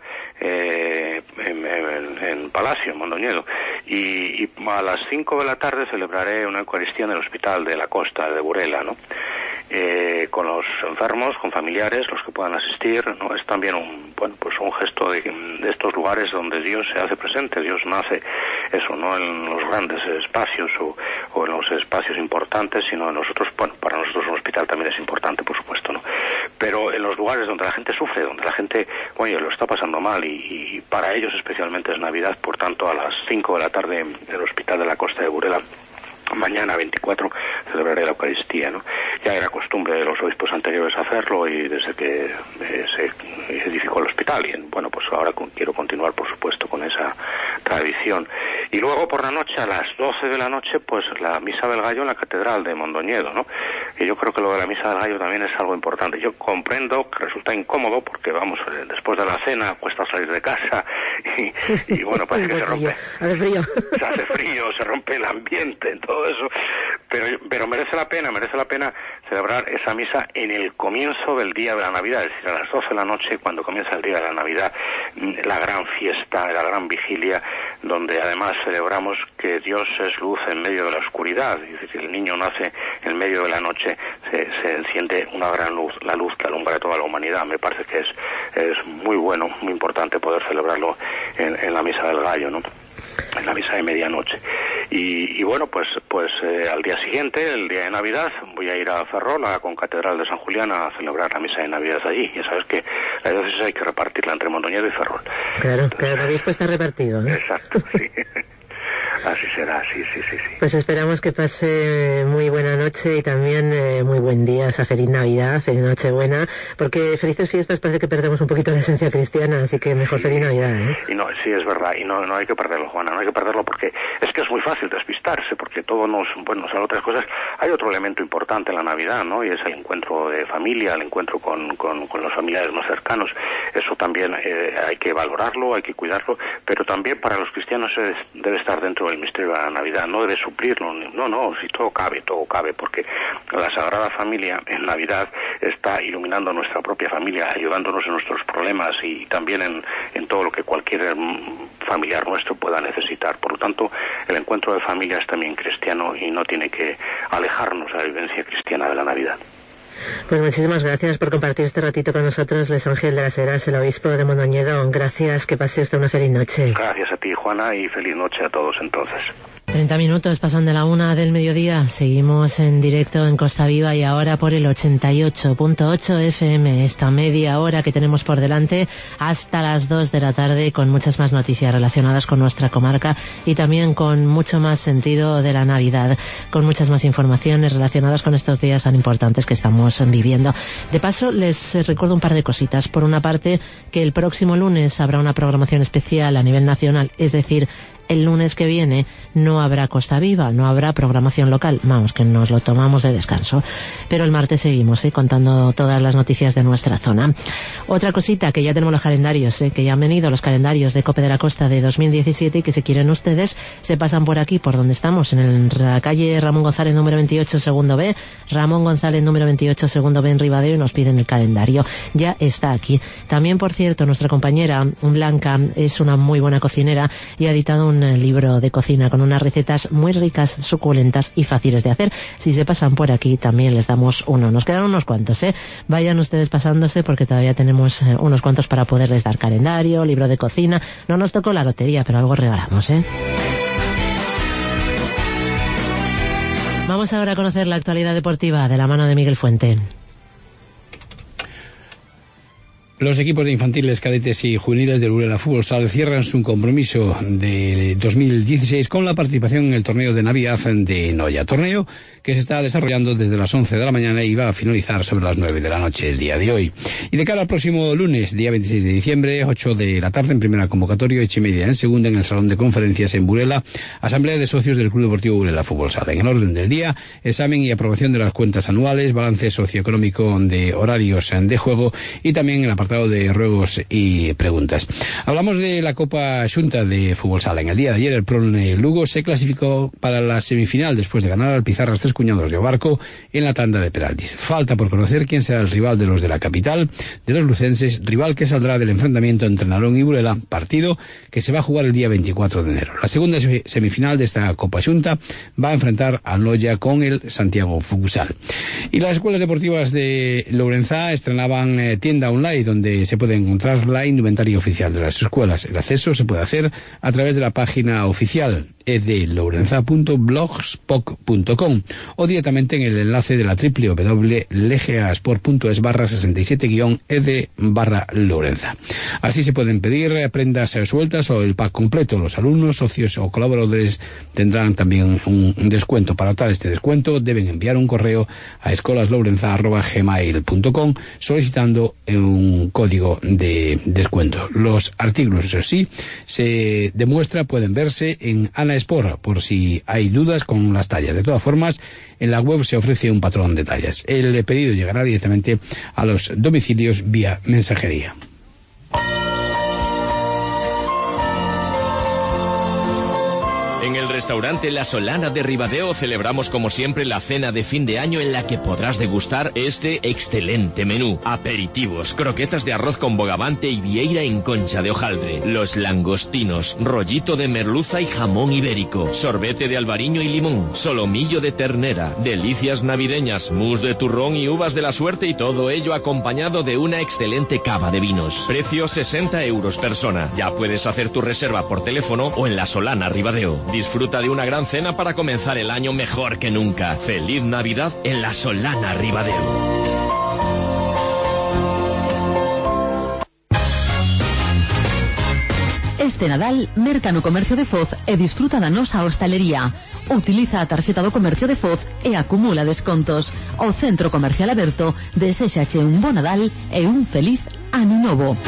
en Palacio, en Mondoñedo. Y a las 5 de la tarde celebraré una Eucaristía en el Hospital de la Costa de Burela, ¿no? Con los enfermos, con familiares, los que puedan asistir, ¿no? Es también un gesto de estos lugares donde Dios se hace presente, Dios nace, eso, no en los grandes espacios o en los espacios importantes, sino en nosotros, para nosotros un hospital también es importante, por supuesto, ¿no? Pero en los lugares donde la gente sufre, donde la gente, lo está pasando mal, y para ellos especialmente es Navidad, por tanto a las 5 de la tarde en el Hospital de la Costa de Burela, mañana 24 celebraré la Eucaristía, ¿no? Ya era costumbre de los obispos anteriores hacerlo y desde que se edificó el hospital, y pues ahora quiero continuar, por supuesto, con esa tradición. Y luego por la noche, a las 12 de la noche, pues la Misa del Gallo en la Catedral de Mondoñedo, ¿no? Y yo creo que lo de la Misa del Gallo también es algo importante. Yo comprendo que resulta incómodo porque después de la cena cuesta salir de casa y parece que se rompe. Hace frío. Se hace frío, se rompe el ambiente, todo eso. Pero merece la pena celebrar esa misa en el comienzo del día de la Navidad, es decir, a las 12 de la noche, cuando comienza el día de la Navidad, la gran fiesta, la gran vigilia, donde además celebramos que Dios es luz en medio de la oscuridad, es decir, el niño nace en medio de la noche, se enciende una gran luz, la luz que alumbra a toda la humanidad. Me parece que es muy bueno, muy importante poder celebrarlo en la Misa del Gallo, ¿no? En la misa de medianoche. Y al día siguiente, el día de Navidad, voy a ir a Ferrol, a la concatedral de San Julián, a celebrar la misa de Navidad allí. Ya sabes que la diócesis hay que repartirla entre Mondoñedo y Ferrol. Claro, cada obispo está repartido, ¿eh? Exacto, sí. Así será, sí. Pues esperamos que pase muy buena noche y también muy buen día, o sea, feliz Navidad, feliz Nochebuena, porque felices fiestas parece que perdemos un poquito la esencia cristiana, así que mejor feliz Navidad, ¿eh? Y no, sí, es verdad, y no hay que perderlo, Juana, no hay que perderlo porque es que es muy fácil despistarse, porque todo nos sale otras cosas. Hay otro elemento importante en la Navidad, ¿no? Y es el encuentro de familia, el encuentro con los familiares más cercanos. Eso también hay que valorarlo, hay que cuidarlo, pero también para los cristianos debe estar dentro del misterio de la Navidad, no debe suplirlo, no, si todo cabe, porque la Sagrada Familia en Navidad está iluminando nuestra propia familia, ayudándonos en nuestros problemas y también en todo lo que cualquier familiar nuestro pueda necesitar. Por lo tanto, el encuentro de familia es también cristiano y no tiene que alejarnos de la vivencia cristiana de la Navidad. Pues muchísimas gracias por compartir este ratito con nosotros, Luis Ángel de las Heras, el obispo de Mondoñedo. Gracias, que pase usted una feliz noche. Gracias a ti, Juana, y feliz noche a todos entonces. 30 minutos pasan de la 1 del mediodía. Seguimos en directo en Costa Viva y ahora por el 88.8 FM. Esta media hora que tenemos por delante hasta las 2 de la tarde con muchas más noticias relacionadas con nuestra comarca y también con mucho más sentido de la Navidad, con muchas más informaciones relacionadas con estos días tan importantes que estamos viviendo. De paso, les recuerdo un par de cositas. Por una parte, que el próximo lunes habrá una programación especial a nivel nacional, es decir, el lunes que viene no habrá Costa Viva, no habrá programación local. Vamos, que nos lo tomamos de descanso. Pero el martes seguimos contando todas las noticias de nuestra zona. Otra cosita, que ya tenemos los calendarios, que ya han venido los calendarios de Cope de la Costa de 2017 y que si quieren ustedes se pasan por aquí, por donde estamos, en la calle Ramón González número 28, segundo B, Ramón González número 28, segundo B en Ribadeo, y nos piden el calendario. Ya está aquí. También, por cierto, nuestra compañera Blanca es una muy buena cocinera y ha editado un libro de cocina con unas recetas muy ricas, suculentas y fáciles de hacer. Si se pasan por aquí también les damos uno. Nos quedan unos cuantos, Vayan ustedes pasándose porque todavía tenemos unos cuantos para poderles dar calendario, libro de cocina. No nos tocó la lotería, pero algo regalamos, Vamos ahora a conocer la actualidad deportiva de la mano de Miguel Fuente. Los equipos de infantiles, cadetes y juveniles del Burela Fútbol Sala cierran su compromiso de 2016 con la participación en el torneo de Navidad de Noya. Torneo que se está desarrollando desde las 11 de la mañana y va a finalizar sobre las 9 de la noche el día de hoy. Y de cara al próximo lunes, día 26 de diciembre, 8 de la tarde en primera convocatoria, 8:30 en segunda en el Salón de Conferencias en Burela, asamblea de socios del Club Deportivo Burela Fútbol Sala. En el orden del día, examen y aprobación de las cuentas anuales, balance socioeconómico de horarios de juego y también el apartado de ruegos y preguntas. Hablamos de la Copa Xunta de Fútbol Sala. En el día de ayer el Prone Lugo se clasificó para la semifinal después de ganar al Pizarras Tres Cuñados de Obarco en la tanda de penaltis. Falta por conocer quién será el rival de los de la capital, de los lucenses, rival que saldrá del enfrentamiento entre Narón y Burela, partido que se va a jugar el día 24 de enero. La segunda semifinal de esta Copa Xunta va a enfrentar a Noya con el Santiago Futsal. Y las escuelas deportivas de Lourenzá estrenaban tienda online donde se puede encontrar la indumentaria oficial de las escuelas. El acceso se puede hacer a través de la página oficial edlourenza.blogspot.com o directamente en el enlace de la www.legeasport.es/67-ed/Lourenza. Así se pueden pedir prendas sueltas o el pack completo. Los alumnos, socios o colaboradores tendrán también un descuento. Para optar este descuento deben enviar un correo a escolaslourenza@gmail.com solicitando un código de descuento. Los artículos, eso sí, se demuestra pueden verse en Ana Espora, por si hay dudas con las tallas. De todas formas, en la web se ofrece un patrón de tallas. El pedido llegará directamente a los domicilios vía mensajería. En el restaurante La Solana de Ribadeo celebramos como siempre la cena de fin de año en la que podrás degustar este excelente menú. Aperitivos, croquetas de arroz con bogavante y vieira en concha de hojaldre, los langostinos, rollito de merluza y jamón ibérico, sorbete de albariño y limón, solomillo de ternera, delicias navideñas, mousse de turrón y uvas de la suerte y todo ello acompañado de una excelente cava de vinos. Precio 60 euros persona. Ya puedes hacer tu reserva por teléfono o en La Solana Ribadeo. Disfruta de una gran cena para comenzar el año mejor que nunca. Feliz Navidad en La Solana Ribadeo. Este Nadal, merca no comercio de Foz e disfruta da nosa hostalería. Utiliza a tarxeta do comercio de Foz e acumula descontos. O Centro Comercial Aberto deséxache un bo Nadal e un feliz ano novo.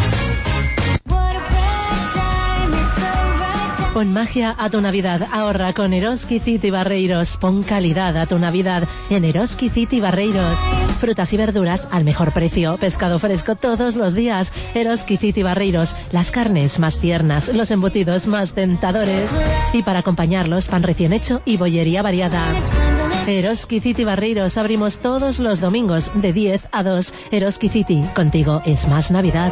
Pon magia a tu Navidad, ahorra con Eroski City Barreiros. Pon calidad a tu Navidad en Eroski City Barreiros. Frutas y verduras al mejor precio, pescado fresco todos los días. Eroski City Barreiros, las carnes más tiernas, los embutidos más tentadores. Y para acompañarlos, pan recién hecho y bollería variada. Eroski City Barreiros, abrimos todos los domingos de 10 a 2. Eroski City, contigo es más Navidad.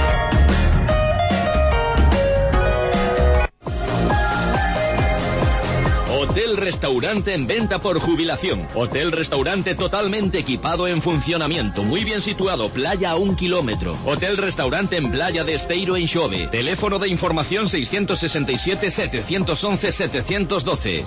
Hotel-restaurante en venta por jubilación. Hotel-restaurante totalmente equipado en funcionamiento. Muy bien situado, playa a 1 kilómetro. Hotel-restaurante en Playa de Esteiro en Xove. Teléfono de información 667-711-712.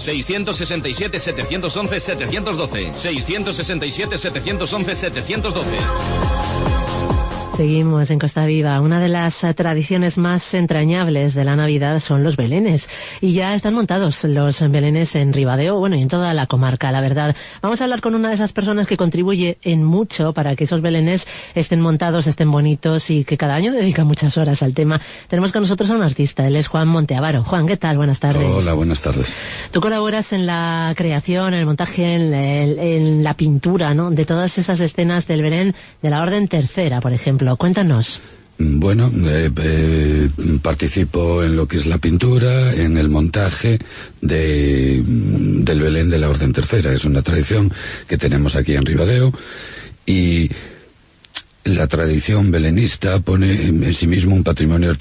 667-711-712. 667-711-712. Seguimos en Costa Viva. Una de las tradiciones más entrañables de la Navidad son los belenes. Y ya están montados los belenes en Ribadeo, bueno, y en toda la comarca, la verdad. Vamos a hablar con una de esas personas que contribuye en mucho para que esos belenes estén montados, estén bonitos y que cada año dedica muchas horas al tema. Tenemos con nosotros a un artista, él es Juan Monteavaro. Juan, ¿qué tal? Buenas tardes. Hola, buenas tardes. Tú colaboras en la creación, en el montaje, en la pintura, ¿no?, de todas esas escenas del Belén de la Orden Tercera, por ejemplo. Cuéntanos. Bueno, participo en lo que es la pintura, en el montaje del Belén de la Orden Tercera. Es una tradición que tenemos aquí en Ribadeo y la tradición belenista pone en sí mismo un patrimonio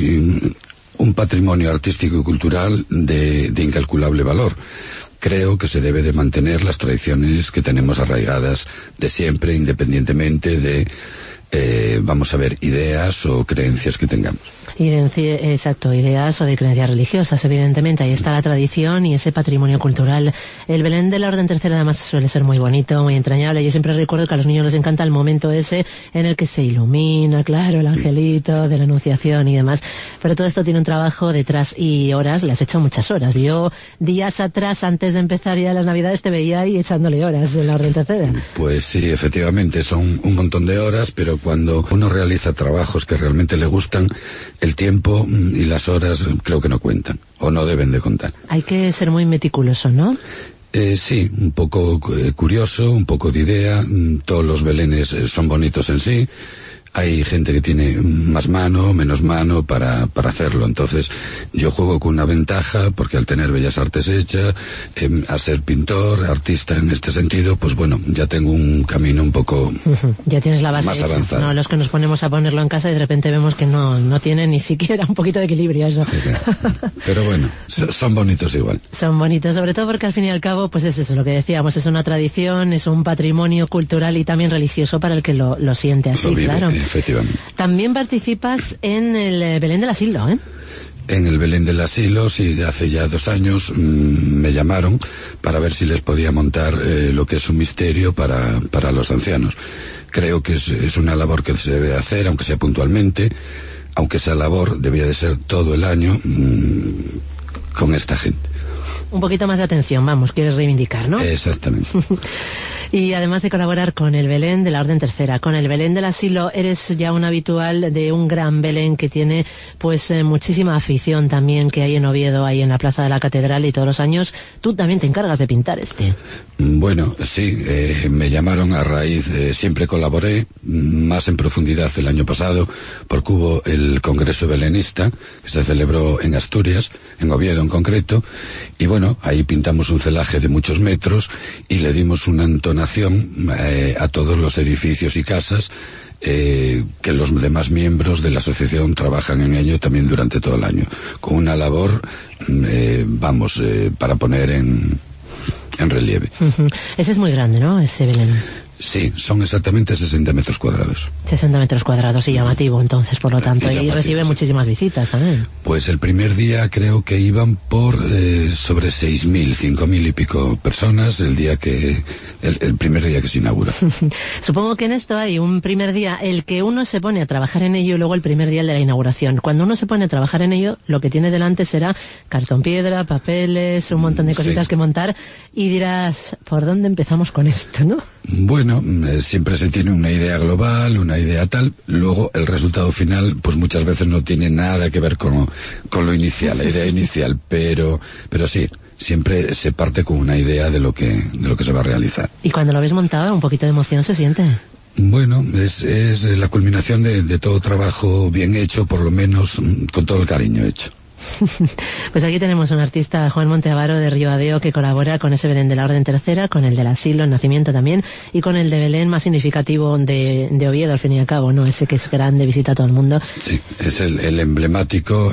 artístico y cultural de incalculable valor. Creo que se debe de mantener las tradiciones que tenemos arraigadas de siempre, independientemente de vamos a ver, ideas o creencias que tengamos. Exacto, ideas o de creencias religiosas, evidentemente. Ahí está la tradición y ese patrimonio cultural. El Belén de la Orden Tercera además suele ser muy bonito, muy entrañable. Yo siempre recuerdo que a los niños les encanta el momento ese en el que se ilumina, claro, el angelito de la Anunciación y demás. Pero todo esto tiene un trabajo detrás y horas, le has hecho muchas horas. Yo días atrás, antes de empezar ya las Navidades, te veía ahí echándole horas en la Orden Tercera. Pues sí, efectivamente, son un montón de horas, pero cuando uno realiza trabajos que realmente le gustan, el tiempo y las horas creo que no cuentan, o no deben de contar. Hay que ser muy meticuloso, ¿no? Sí, un poco curioso, un poco de idea. Todos los belenes son bonitos en sí. Hay gente que tiene más mano, menos mano para hacerlo. Entonces, yo juego con una ventaja, porque al tener bellas artes hechas, al ser pintor, artista en este sentido, pues bueno, ya tengo un camino un poco ya tienes la base más hecha, avanzado. ¿no? Los que nos ponemos a ponerlo en casa y de repente vemos que no tiene ni siquiera un poquito de equilibrio eso. Pero bueno, son bonitos igual. Son bonitos, sobre todo porque al fin y al cabo, pues es eso, lo que decíamos, es una tradición, es un patrimonio cultural y también religioso para el que lo siente así, lo vive, claro. Efectivamente. También participas en el Belén del Asilo, ¿eh? En el Belén del Asilo, sí, de hace ya 2 años me llamaron para ver si les podía montar lo que es un misterio para los ancianos. Creo que es una labor que se debe hacer, aunque sea puntualmente, aunque esa labor debía de ser todo el año con esta gente. Un poquito más de atención, vamos, quieres reivindicar, ¿no? Exactamente. Y además de colaborar con el Belén de la Orden Tercera, con el Belén del Asilo, eres ya un habitual de un gran Belén que tiene pues muchísima afición también, que hay en Oviedo, ahí en la Plaza de la Catedral, y todos los años tú también te encargas de pintar este. Bueno, sí, me llamaron a raíz, siempre colaboré más en profundidad el año pasado, porque hubo el Congreso Belenista, que se celebró en Asturias, en Oviedo en concreto, y bueno, ahí pintamos un celaje de muchos metros y le dimos una entonación a todos los edificios y casas que los demás miembros de la asociación trabajan en ello también durante todo el año, con una labor, para poner en relieve. Ese es muy grande, ¿no? Ese Belén. Sí, son exactamente 60 metros cuadrados. 60 metros cuadrados y llamativo, entonces, por lo tanto. Y recibe muchísimas visitas también. Pues el primer día creo que iban por sobre 6.000, 5.000 y pico personas el primer día que se inaugura. Supongo que en esto hay un primer día, el que uno se pone a trabajar en ello, y luego el primer día de la inauguración. Cuando uno se pone a trabajar en ello, lo que tiene delante será cartón piedra, papeles, un montón de cositas que montar, y dirás, ¿por dónde empezamos con esto, no? Bueno, siempre se tiene una idea global, una idea tal, luego el resultado final pues muchas veces no tiene nada que ver con lo inicial, la idea inicial, pero sí, siempre se parte con una idea de lo que se va a realizar. Y cuando lo ves montado, un poquito de emoción se siente. Bueno, es la culminación de todo trabajo bien hecho, por lo menos con todo el cariño hecho. Pues aquí tenemos un artista, Juan Monteavaro de Ribadeo, que colabora con ese Belén de la Orden Tercera, con el del Asilo, el Nacimiento también, y con el de Belén más significativo de Oviedo, al fin y al cabo, ¿no? Ese que es grande, visita a todo el mundo. Sí, es el emblemático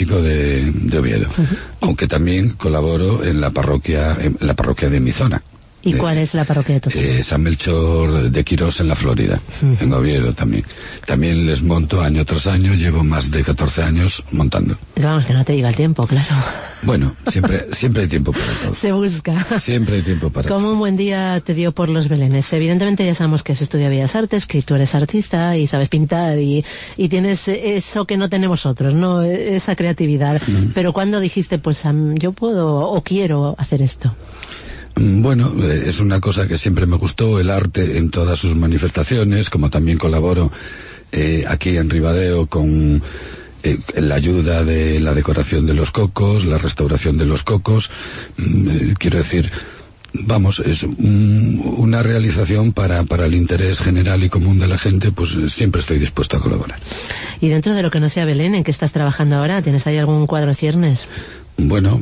de Oviedo. Aunque también colaboro en la parroquia de mi zona. ¿Y cuál es la parroquia de tu zona? San Melchor de Quirós, en la Florida, en Oviedo también. También les monto año tras año, llevo más de 14 años montando. Vamos, que no te diga el tiempo, claro. Bueno, siempre hay tiempo para todo. Se busca. Siempre hay tiempo para todo. ¿Cómo un buen día te dio por los belenes? Evidentemente ya sabemos que has estudiado Bellas Artes, que tú eres artista y sabes pintar y tienes eso que no tenemos otros, ¿no? Esa creatividad. Pero ¿cuándo dijiste, pues yo puedo o quiero hacer esto? Bueno, es una cosa que siempre me gustó, el arte en todas sus manifestaciones, como también colaboro aquí en Ribadeo con la ayuda de la decoración de los cocos, la restauración de los cocos. Quiero decir, vamos, es una realización para el interés general y común de la gente, pues siempre estoy dispuesto a colaborar. Y dentro de lo que no sea Belén, ¿en qué estás trabajando ahora? ¿Tienes ahí algún cuadro ciernes? Bueno,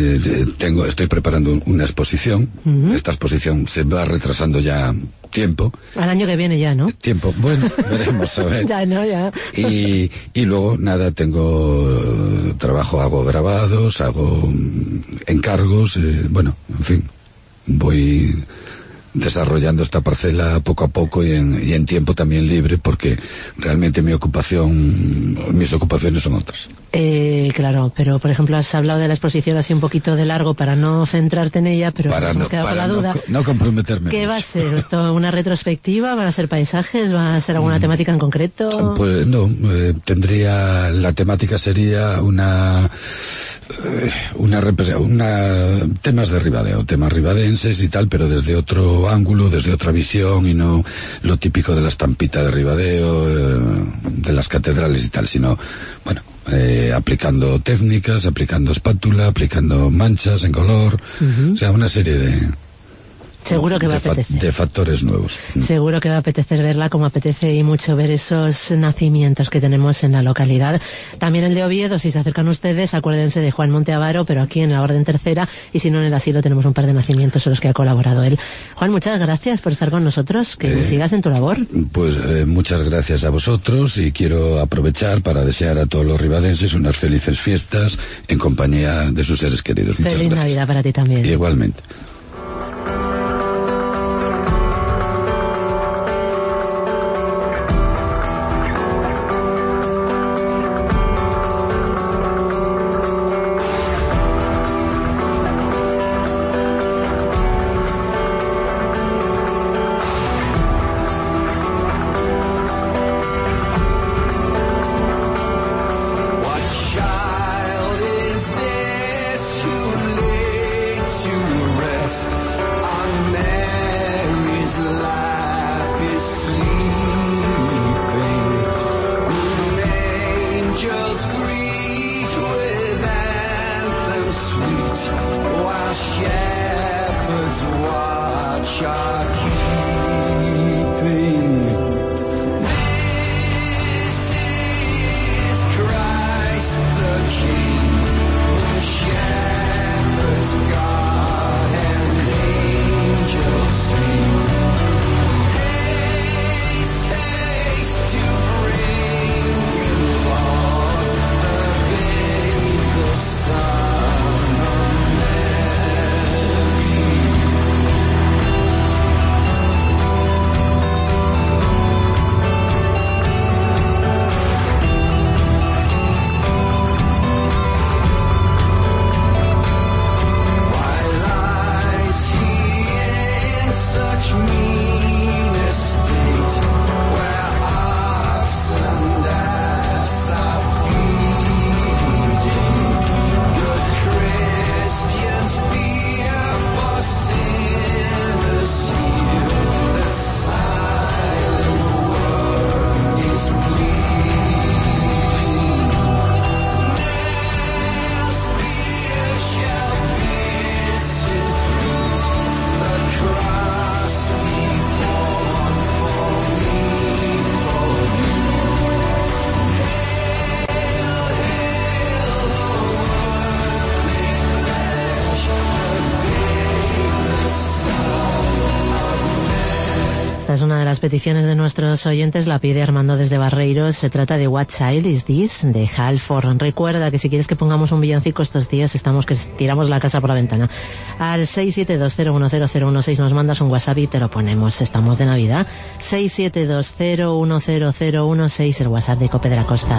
estoy preparando una exposición. Esta exposición se va retrasando ya tiempo. Al año que viene ya, ¿no? Tiempo, bueno, veremos a ver. Ya. Y luego, nada, hago grabados, hago encargos, bueno, en fin, voy desarrollando esta parcela poco a poco y en tiempo también libre, porque realmente mis ocupaciones son otras. Claro, pero por ejemplo has hablado de la exposición así un poquito de largo para no centrarte en ella, pero hemos quedado con la duda. No comprometerme. ¿Qué va a ser? ¿Esto una retrospectiva? ¿Van a ser paisajes? ¿Va a ser alguna temática en concreto? Pues no, la temática sería temas de Ribadeo, temas ribadenses y tal, pero desde otro ángulo, desde otra visión, y no lo típico de la estampita de Ribadeo, de las catedrales y tal, sino, bueno, aplicando técnicas, aplicando espátula, aplicando manchas en color, o sea, una serie de factores nuevos. Seguro que va a apetecer verla, como apetece y mucho ver esos nacimientos que tenemos en la localidad. También el de Oviedo, si se acercan ustedes, acuérdense de Juan Monteavaro, pero aquí en la Orden Tercera, y si no en el Asilo tenemos un par de nacimientos en los que ha colaborado él. Juan, muchas gracias por estar con nosotros, que sigas en tu labor. Pues muchas gracias a vosotros, y quiero aprovechar para desear a todos los ribadenses unas felices fiestas en compañía de sus seres queridos. Muchas Feliz gracias. Navidad para ti también. Igualmente. Child is this who laid to rest? peticiones de nuestros oyentes, la pide Armando desde Barreiros. Se trata de What Child Is This, de Halford. Recuerda que si quieres que pongamos un villancico estos días, estamos que tiramos la casa por la ventana. Al 672010016 nos mandas un WhatsApp y te lo ponemos. Estamos de Navidad. 672010016, el WhatsApp de Cope de la Costa.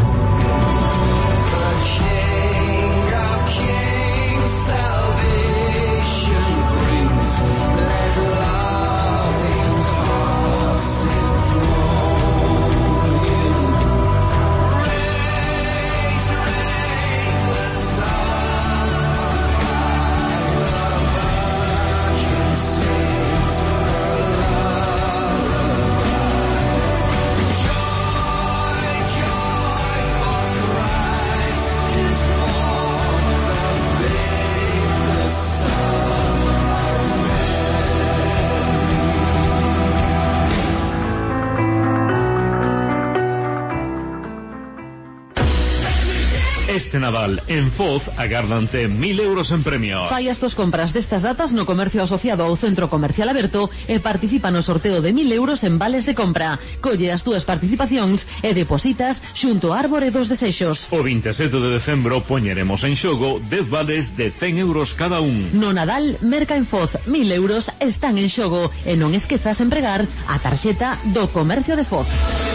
Este Nadal, en Foz, agárdante 1.000 euros en premios. Fai as tus compras destas datas no comercio asociado ao Centro Comercial Aberto e participa no sorteo de 1.000 euros en vales de compra. Colle as túas participacións e depositas xunto á Árbore dos Desexos. O 27 de decembro poñeremos en xogo 10 vales de 100 euros cada un. No Nadal, merca en Foz, 1.000 euros están en xogo e non esquezas empregar a tarxeta do Comercio de Foz.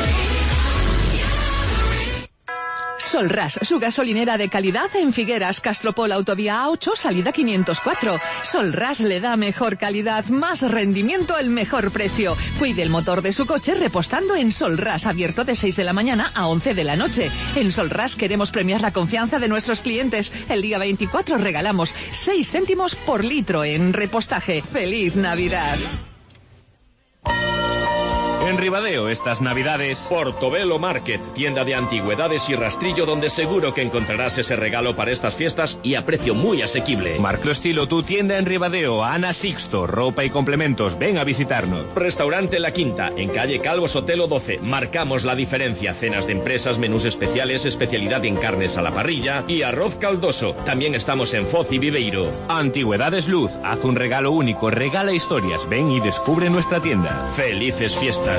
Solras, su gasolinera de calidad en Figueras, Castropol, Autovía A8, salida 504. Solras le da mejor calidad, más rendimiento, el mejor precio. Cuide el motor de su coche repostando en Solras, abierto de 6 de la mañana a 11 de la noche. En Solras queremos premiar la confianza de nuestros clientes. El día 24 regalamos 6 céntimos por litro en repostaje. ¡Feliz Navidad! En Ribadeo estas Navidades, Portobelo Market, tienda de antigüedades y rastrillo donde seguro que encontrarás ese regalo para estas fiestas y a precio muy asequible. Marco Estilo, tu tienda en Ribadeo, Ana Sixto, ropa y complementos, ven a visitarnos. Restaurante La Quinta, en calle Calvo Sotelo 12, marcamos la diferencia, cenas de empresas, menús especiales, especialidad en carnes a la parrilla y arroz caldoso. También estamos en Foz y Viveiro. Antigüedades Luz, haz un regalo único, regala historias, ven y descubre nuestra tienda. Felices fiestas.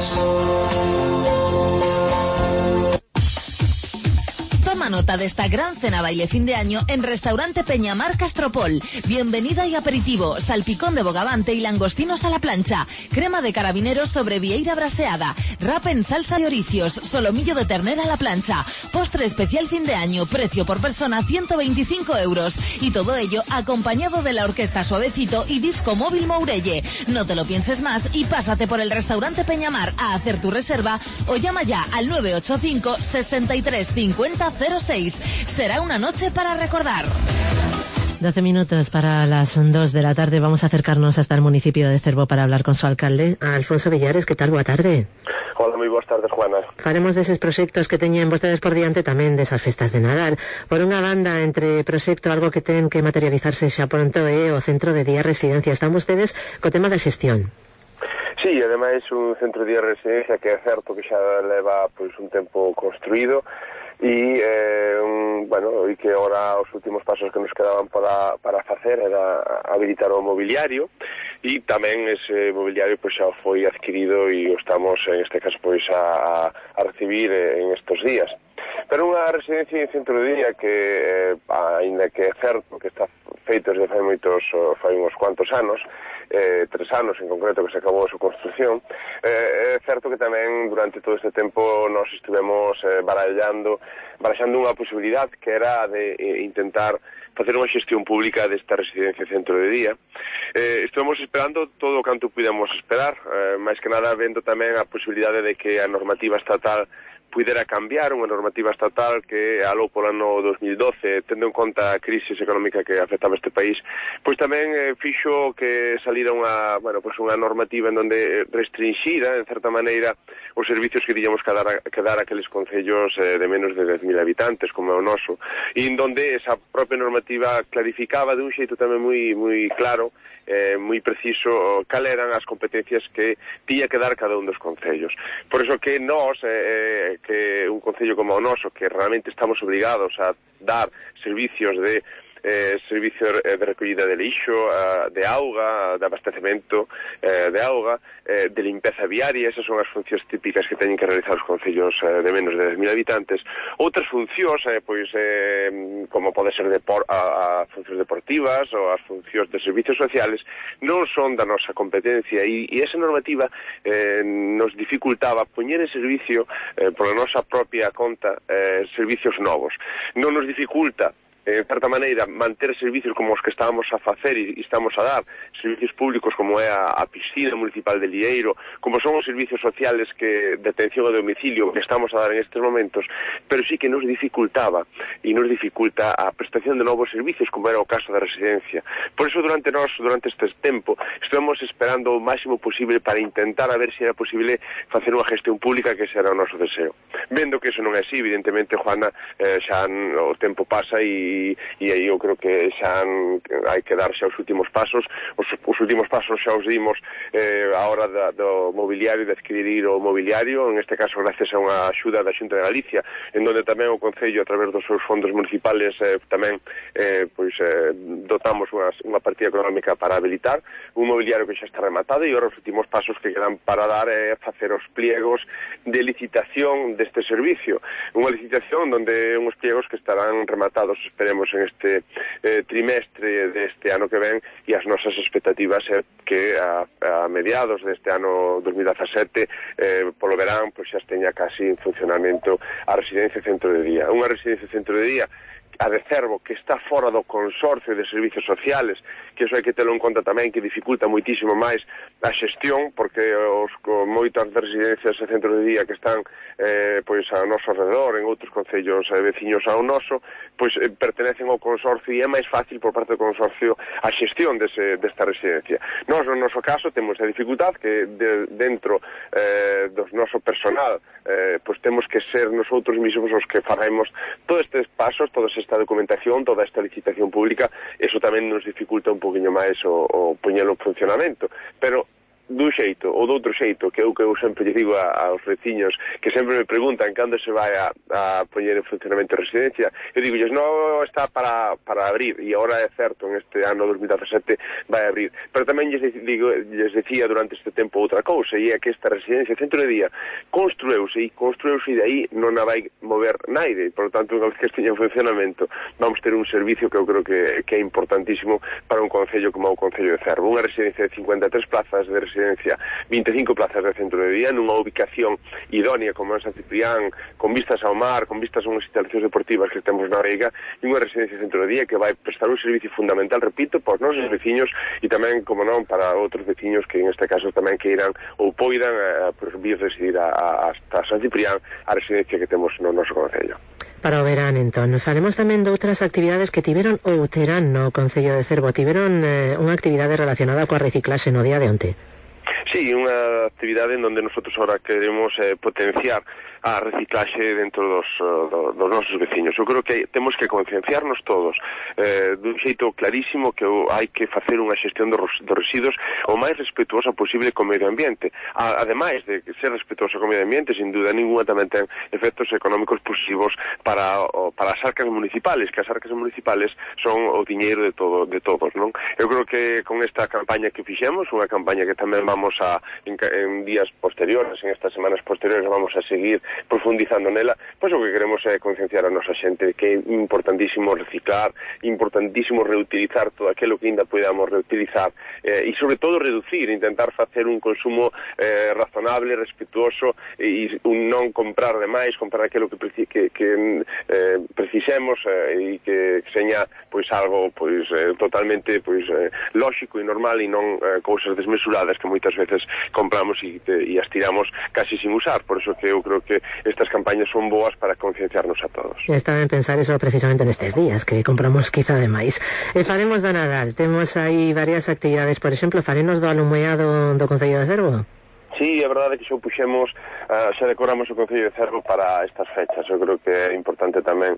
Toma nota de esta gran cena baile fin de año en Restaurante Peñamar Castropol. Bienvenida y aperitivo, salpicón de bogavante y langostinos a la plancha, crema de carabineros sobre vieira braseada, rap en salsa de oricios, solomillo de ternera a la plancha, postre especial fin de año, precio por persona 125 euros. Y todo ello acompañado de la orquesta Suavecito y disco móvil Mourelle. No te lo pienses más y pásate por el Restaurante Peñamar a hacer tu reserva o llama ya al 985 63 50 06. Será una noche para recordar. 12 minutos para las 2 de la tarde. Vamos a acercarnos hasta el municipio de Cervo para hablar con su alcalde, Alfonso Villares. Que tal? Boa tarde. Hola, moi boas tardes, Juana. Faremos deses proxectos que teñen vostedes por diante, tamén desas festas de Nadal. Por unha banda, entre proxecto, algo que ten que materializarse xa pronto é o Centro de Día Residencia. Están vostedes co tema da xestión. Sí, ademais un centro de residencia que é certo que xa leva pois un tempo construído e bueno, e que agora os últimos pasos que nos quedaban para facer era habilitar o mobiliario e tamén ese mobiliario pois xa foi adquirido e o estamos en este caso pois a recibir en estos días. Pero unha residencia en centro de día que aínda que é certo que está feito desde fai uns cuantos anos, 3 anos en concreto que se acabou a súa construción, é certo que tamén durante todo este tempo nos estivemos barallando unha posibilidad que era de intentar facer unha xestión pública desta residencia centro de día. Estamos esperando todo o canto pudemos esperar, máis que nada vendo tamén a posibilidade de que a normativa estatal pudera cambiar, unha normativa estatal que aló polo ano 2012, tendo en conta a crisis económica que afectaba este país, pois tamén fixo que salira unha normativa en donde restringida, en certa maneira, os servicios que tiñamos que dar aqueles concellos de menos de 10.000 habitantes, como é o noso, e en donde esa propia normativa clarificaba de un xeito tamén moi claro, moi preciso, cal eran as competencias que tiña que dar cada un dos concellos. Por iso que nós, que un concello como o noso, que realmente estamos obrigados a dar servicios de servicio de recollida de lixo, de auga, de abastecemento de auga, de limpeza viaria. Esas son as funcións típicas que teñen que realizar os concellos de menos de 10.000 habitantes. Outras funcións, como pode ser a funcións deportivas ou as funcións de servicios sociales, non son da nosa competencia, e esa normativa nos dificultaba poñer en servicio pola nosa propia conta servicios novos. Non nos dificulta de certa maneira, manter servicios como os que estábamos a facer e estamos a dar, servicios públicos como é a piscina municipal de Lieiro, como son os servicios sociales de atención a domicilio que estamos a dar en estes momentos, pero sí que nos dificultaba e nos dificulta a prestación de novos servicios, como era o caso da residencia. Por eso, durante este tempo, estamos esperando o máximo posible para intentar a ver se era posible facer unha gestión pública, que será o noso deseo. Vendo que eso non é así, evidentemente, Juana, xa o tempo pasa e aí eu creo que xa hai que dar xa os últimos pasos. Os últimos pasos xa os dimos a hora do mobiliario, de adquirir o mobiliario, en este caso gracias a unha axuda da Xunta de Galicia, en donde tamén o Concello, a través dos seus fondos municipales, tamén dotamos unha partida económica para habilitar un mobiliario que xa está rematado, e ahora os últimos pasos que quedan para dar é facer os pliegos de licitación deste servicio. Unha licitación onde uns pliegos que estarán rematados, esperemos, en este trimestre deste ano que ven, e as nosas expectativas é que a mediados deste ano 2017, polo verán, xa esteña casi en funcionamento a residencia centro de día. Unha residencia centro de día a de Cervo, que está fora do consorcio de servicios sociales, que iso hai que telo en conta tamén, que dificulta moitísimo máis a xestión, porque moitas residencias e centros de día que están ao noso alrededor, en outros concellos veciños ao noso, pertenecen ao consorcio, e é máis fácil por parte do consorcio a xestión desta residencia. Nós, no noso caso, temos a dificultad que dentro do noso personal temos que ser nosotros mismos os que faremos todos estes pasos, toda esta documentación, toda esta licitación pública. Eso tamén nos dificulta un poquinho máis o poñelo en funcionamento, pero dun xeito ou doutro xeito, que eu sempre lle digo aos veciños que sempre me preguntan cando se vai a poñer en funcionamento a residencia, eu digo, non está para abrir, e agora é certo, en este ano 2017 vai abrir, pero tamén lles decía durante este tempo outra cousa, e é que esta residencia centro de día construeuse e de aí non a vai mover naide, e por lo tanto, unha vez que esteña en funcionamento, vamos ter un servicio que eu creo que é importantísimo para un concello como o Concello de Cervo. Unha residencia de 53 plazas de residencia, 25 plazas de centro de día, nunha ubicación idónea como en San Ciprián, con vistas ao mar, con vistas a unhas instalacións deportivas que temos na Veiga, e unha residencia de centro de día que vai prestar un servicio fundamental, repito, para os nosos veciños, e tamén, como non, para outros veciños que en este caso tamén queiran ou poidan vir residir hasta San Ciprián, a residencia que temos no noso concello. Para o verán, entón, falemos tamén de outras actividades que tiveron ou terán no Concello de Cervo. Tiveron unha actividade relacionada coa reciclaxe no día de onte. Sí, unha actividade en donde nosotros ahora queremos potenciar a reciclaxe dentro dos nosos veciños. Eu creo que temos que concienciarnos todos dun xeito clarísimo que hai que facer unha xestión dos residuos o máis respetuosa posible co medio ambiente. Ademais de ser respetuosa co medio ambiente, sin duda ninguna tamén ten efectos económicos positivos para as arcas municipales, que as arcas municipales son o diñeiro de todos, non? Eu creo que con esta campaña que fixemos, unha campaña que tamén vamos en días posteriores, en estas semanas posteriores vamos a seguir profundizando nela, pois o que queremos é concienciar a nosa xente que é importantísimo reciclar, importantísimo reutilizar todo aquilo que ainda podamos reutilizar, e sobre todo reducir, intentar facer un consumo razonable, respetuoso, e non comprar demais, comprar aquilo que precisemos, e que seña algo totalmente lógico e normal, e non cousas desmesuradas que moitas veces compramos e as tiramos casi sin usar. Por eso que eu creo que estas campañas son boas para concienciarnos a todos. Estaba en pensar eso precisamente nestes días, que compramos quizá demais. Faremos do Nadal, temos aí varias actividades, por exemplo, faremos do alumeado do Concello de Cervo? Sí, é verdade que xa puxemos, xa decoramos o Concello de Cervo para estas fechas. Eu creo que é importante tamén,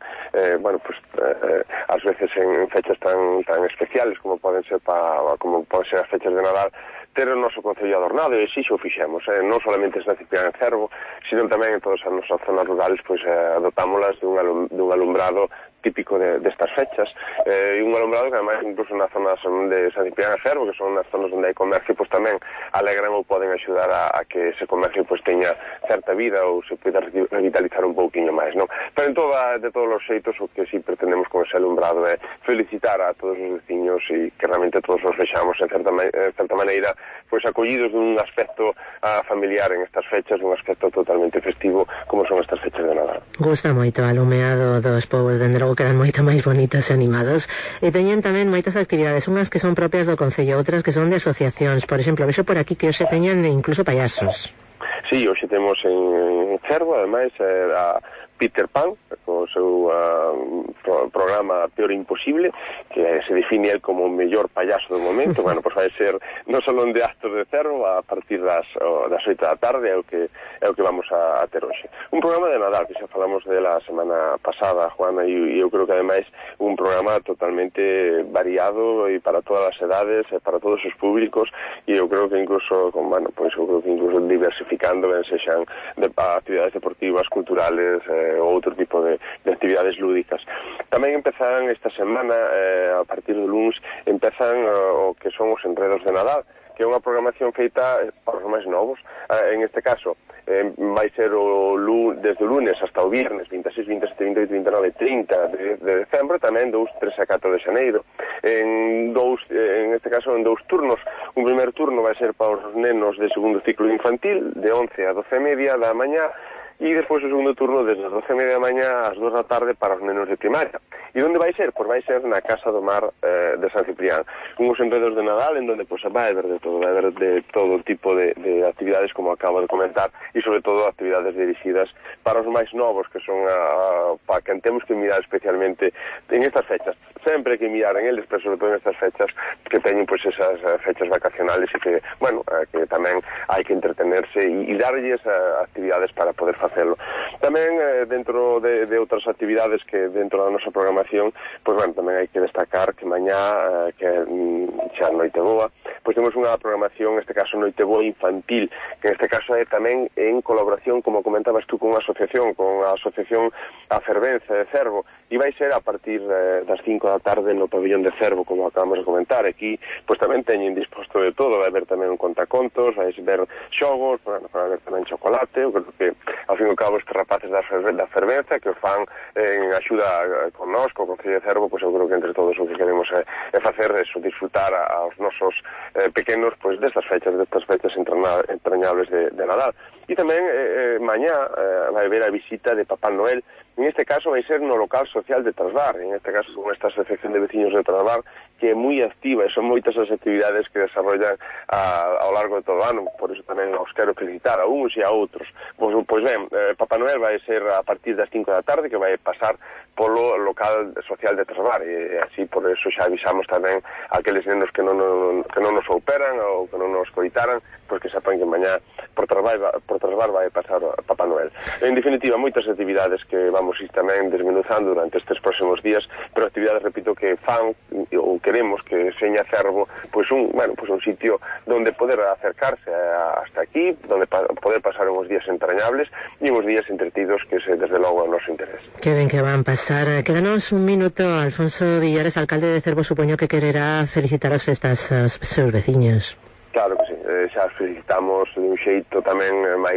ás veces en fechas tan especiales como poden ser as fechas de Nadal, ter o noso Concello adornado, e xo fixemos, non solamente en San Ciprián e Cervo, sino tamén en todas as nosas zonas rurales, adotámolas dun alumbrado típico destas fechas, e un alumbrado que ademais incluso nas zonas de San Ciprián e Cervo, que son as zonas onde hai comercio, pois tamén alegran ou poden axudar a que ese comercio pois teña certa vida ou se poida revitalizar un pouquiño máis, non? Pero de todos os xeitos o que si pretendemos con ese alumbrado é felicitar a todos os veciños e que realmente todos os vexamos en certa maneira pois acollidos dun aspecto familiar en estas fechas, dun aspecto totalmente festivo como son estas fechas de Nadal. Gusta moito o alumeado dos povos, dende logo quedan moito máis bonitos e animados, e teñen tamén moitas actividades, unhas que son propias do Concello, outras que son de asociacións. Por exemplo, vexo por aquí que hoxe teñen incluso payasos. Sí, hoxe temos en Cervo, ademais, a Peter Pan, co seu programa Peor Imposible, que se define el como o mellor payaso do momento. Bueno, pois vai ser no Salón de Actos de Cervo a partir das 8 da tarde, é o que vamos a ter hoxe. Un programa de Nadal, que xa falamos de la semana pasada, Juana, e eu creo que ademais un programa totalmente variado e para todas as edades, e para todos os públicos, e eu creo que incluso, diversificando, ben sexan actividades deportivas, culturales, ou outro tipo de actividades lúdicas. Tamén empezan esta semana, a partir do luns, empezan o que son os enredos de Nadal, que é unha programación feita para os máis novos. En este caso, vai ser desde o lunes hasta o viernes, 26, 27, 28, 29 e 30 de decembro, tamén 2, 3 e 4 de xaneiro. En este caso, en 2 turnos. Un primer turno vai ser para os nenos de segundo ciclo infantil, de 11 a 12:30 da mañá, e despois o segundo turno desde as 12:30 da mañá ás 2 da tarde para os nenos de primaria. E onde vai ser? Pois vai ser na Casa do Mar de San Ciprián. Unhos enredos de Nadal en donde vai haber de todo tipo de actividades, como acabo de comentar, e sobre todo actividades dirixidas para os máis novos, que son para quen temos que mirar especialmente en estas fechas. Sempre hai que mirar en eles, pero sobre todo en estas fechas que teñen pois esas fechas vacacionales e que, bueno, que tamén hai que entretenerse e darlles actividades para poder facelo. Tamén dentro de outras actividades que dentro da nosa programación, pois bueno, tamén hai que destacar que mañá, que xa Noite Boa, pois temos unha programación, neste caso Noite Boa infantil, que neste caso é tamén en colaboración, como comentabas tú, con a Asociación A Fervenza de Cervo, e vai ser a partir das 5 da tarde no pabillón de Cervo, como acabamos de comentar. Aquí, pois tamén teñen disposto de todo, vai haber tamén un contacontos, vai ver xogos, vai haber tamén chocolate. Eu creo que ao fin e ao cabo estes rapaces da Fervenza que o fan en axuda connosco, o Concello de Cervo, pois eu creo que entre todos o que queremos é facer eso, disfrutar aos nosos pequenos pois destas fechas entrañables de Nadal. E tamén mañá vai haber a visita de Papá Noel. En este caso vai ser no local social de Trasbar, en este caso con esta asociación de veciños de Trasbar, que é moi activa e son moitas as actividades que desarrollan ao largo de todo o ano. Por iso tamén os quero felicitar a uns e a outros. Pois ben, Papá Noel vai ser a partir das 5 da tarde, que vai pasar polo local social de Trasbar, e así por eso xa avisamos tamén a aqueles nenos que non nos operan ou que non nos coitaran, pois que sepan que mañá por Trasbar vai pasar Papá Noel. En definitiva, moitas actividades que vamos ir tamén desmenuzando durante estes próximos días, pero actividades, repito, que fan ou queremos que seña Cervo pois un sitio donde poder acercarse hasta aquí, donde poder pasar uns días entrañables e uns días entretidos, que ese desde logo é o noso interés. Que ben que van pasar. Quédanos un minuto. Alfonso Villares, alcalde de Cervo, supoño que quererá felicitar as festas aos seus veciños. Claro que sí, xa os felicitamos de un xeito tamén máis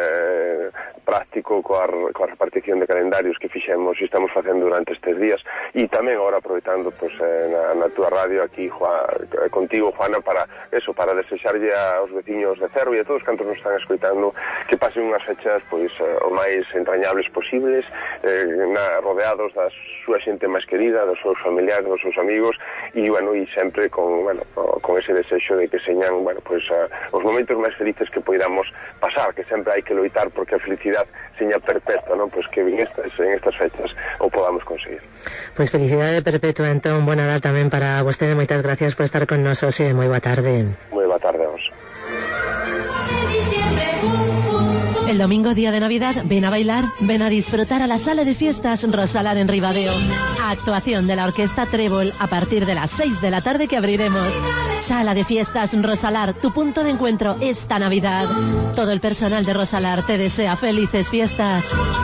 práctico coa repartición de calendarios que fixemos e estamos facendo durante estes días, e tamén agora aproveitando na túa radio aquí contigo, Juana, para desexarlle aos veciños de Cervo e a todos cantos nos están escoitando que pasen unhas fechas o máis entrañables posibles, rodeados da súa xente máis querida, dos seus familiares, dos seus amigos, e sempre con ese desexo de que señan os momentos máis felices que poidamos pasar, que sempre hai que loitar porque a felicidade seña perpetua, non? Pois que en estas fechas o podamos conseguir. Pois felicidade perpetua, entón, boa Nadal tamén para vostede, moitas gracias por estar con nosos e moi boa tarde. Moi boa tarde a vos. El domingo, día de Navidad, ven a bailar, ven a disfrutar a la sala de fiestas Rosalar en Ribadeo. Actuación de la Orquesta Trébol a partir de las 6 de la tarde que abriremos. Sala de fiestas Rosalar, tu punto de encuentro esta Navidad. Todo el personal de Rosalar te desea felices fiestas.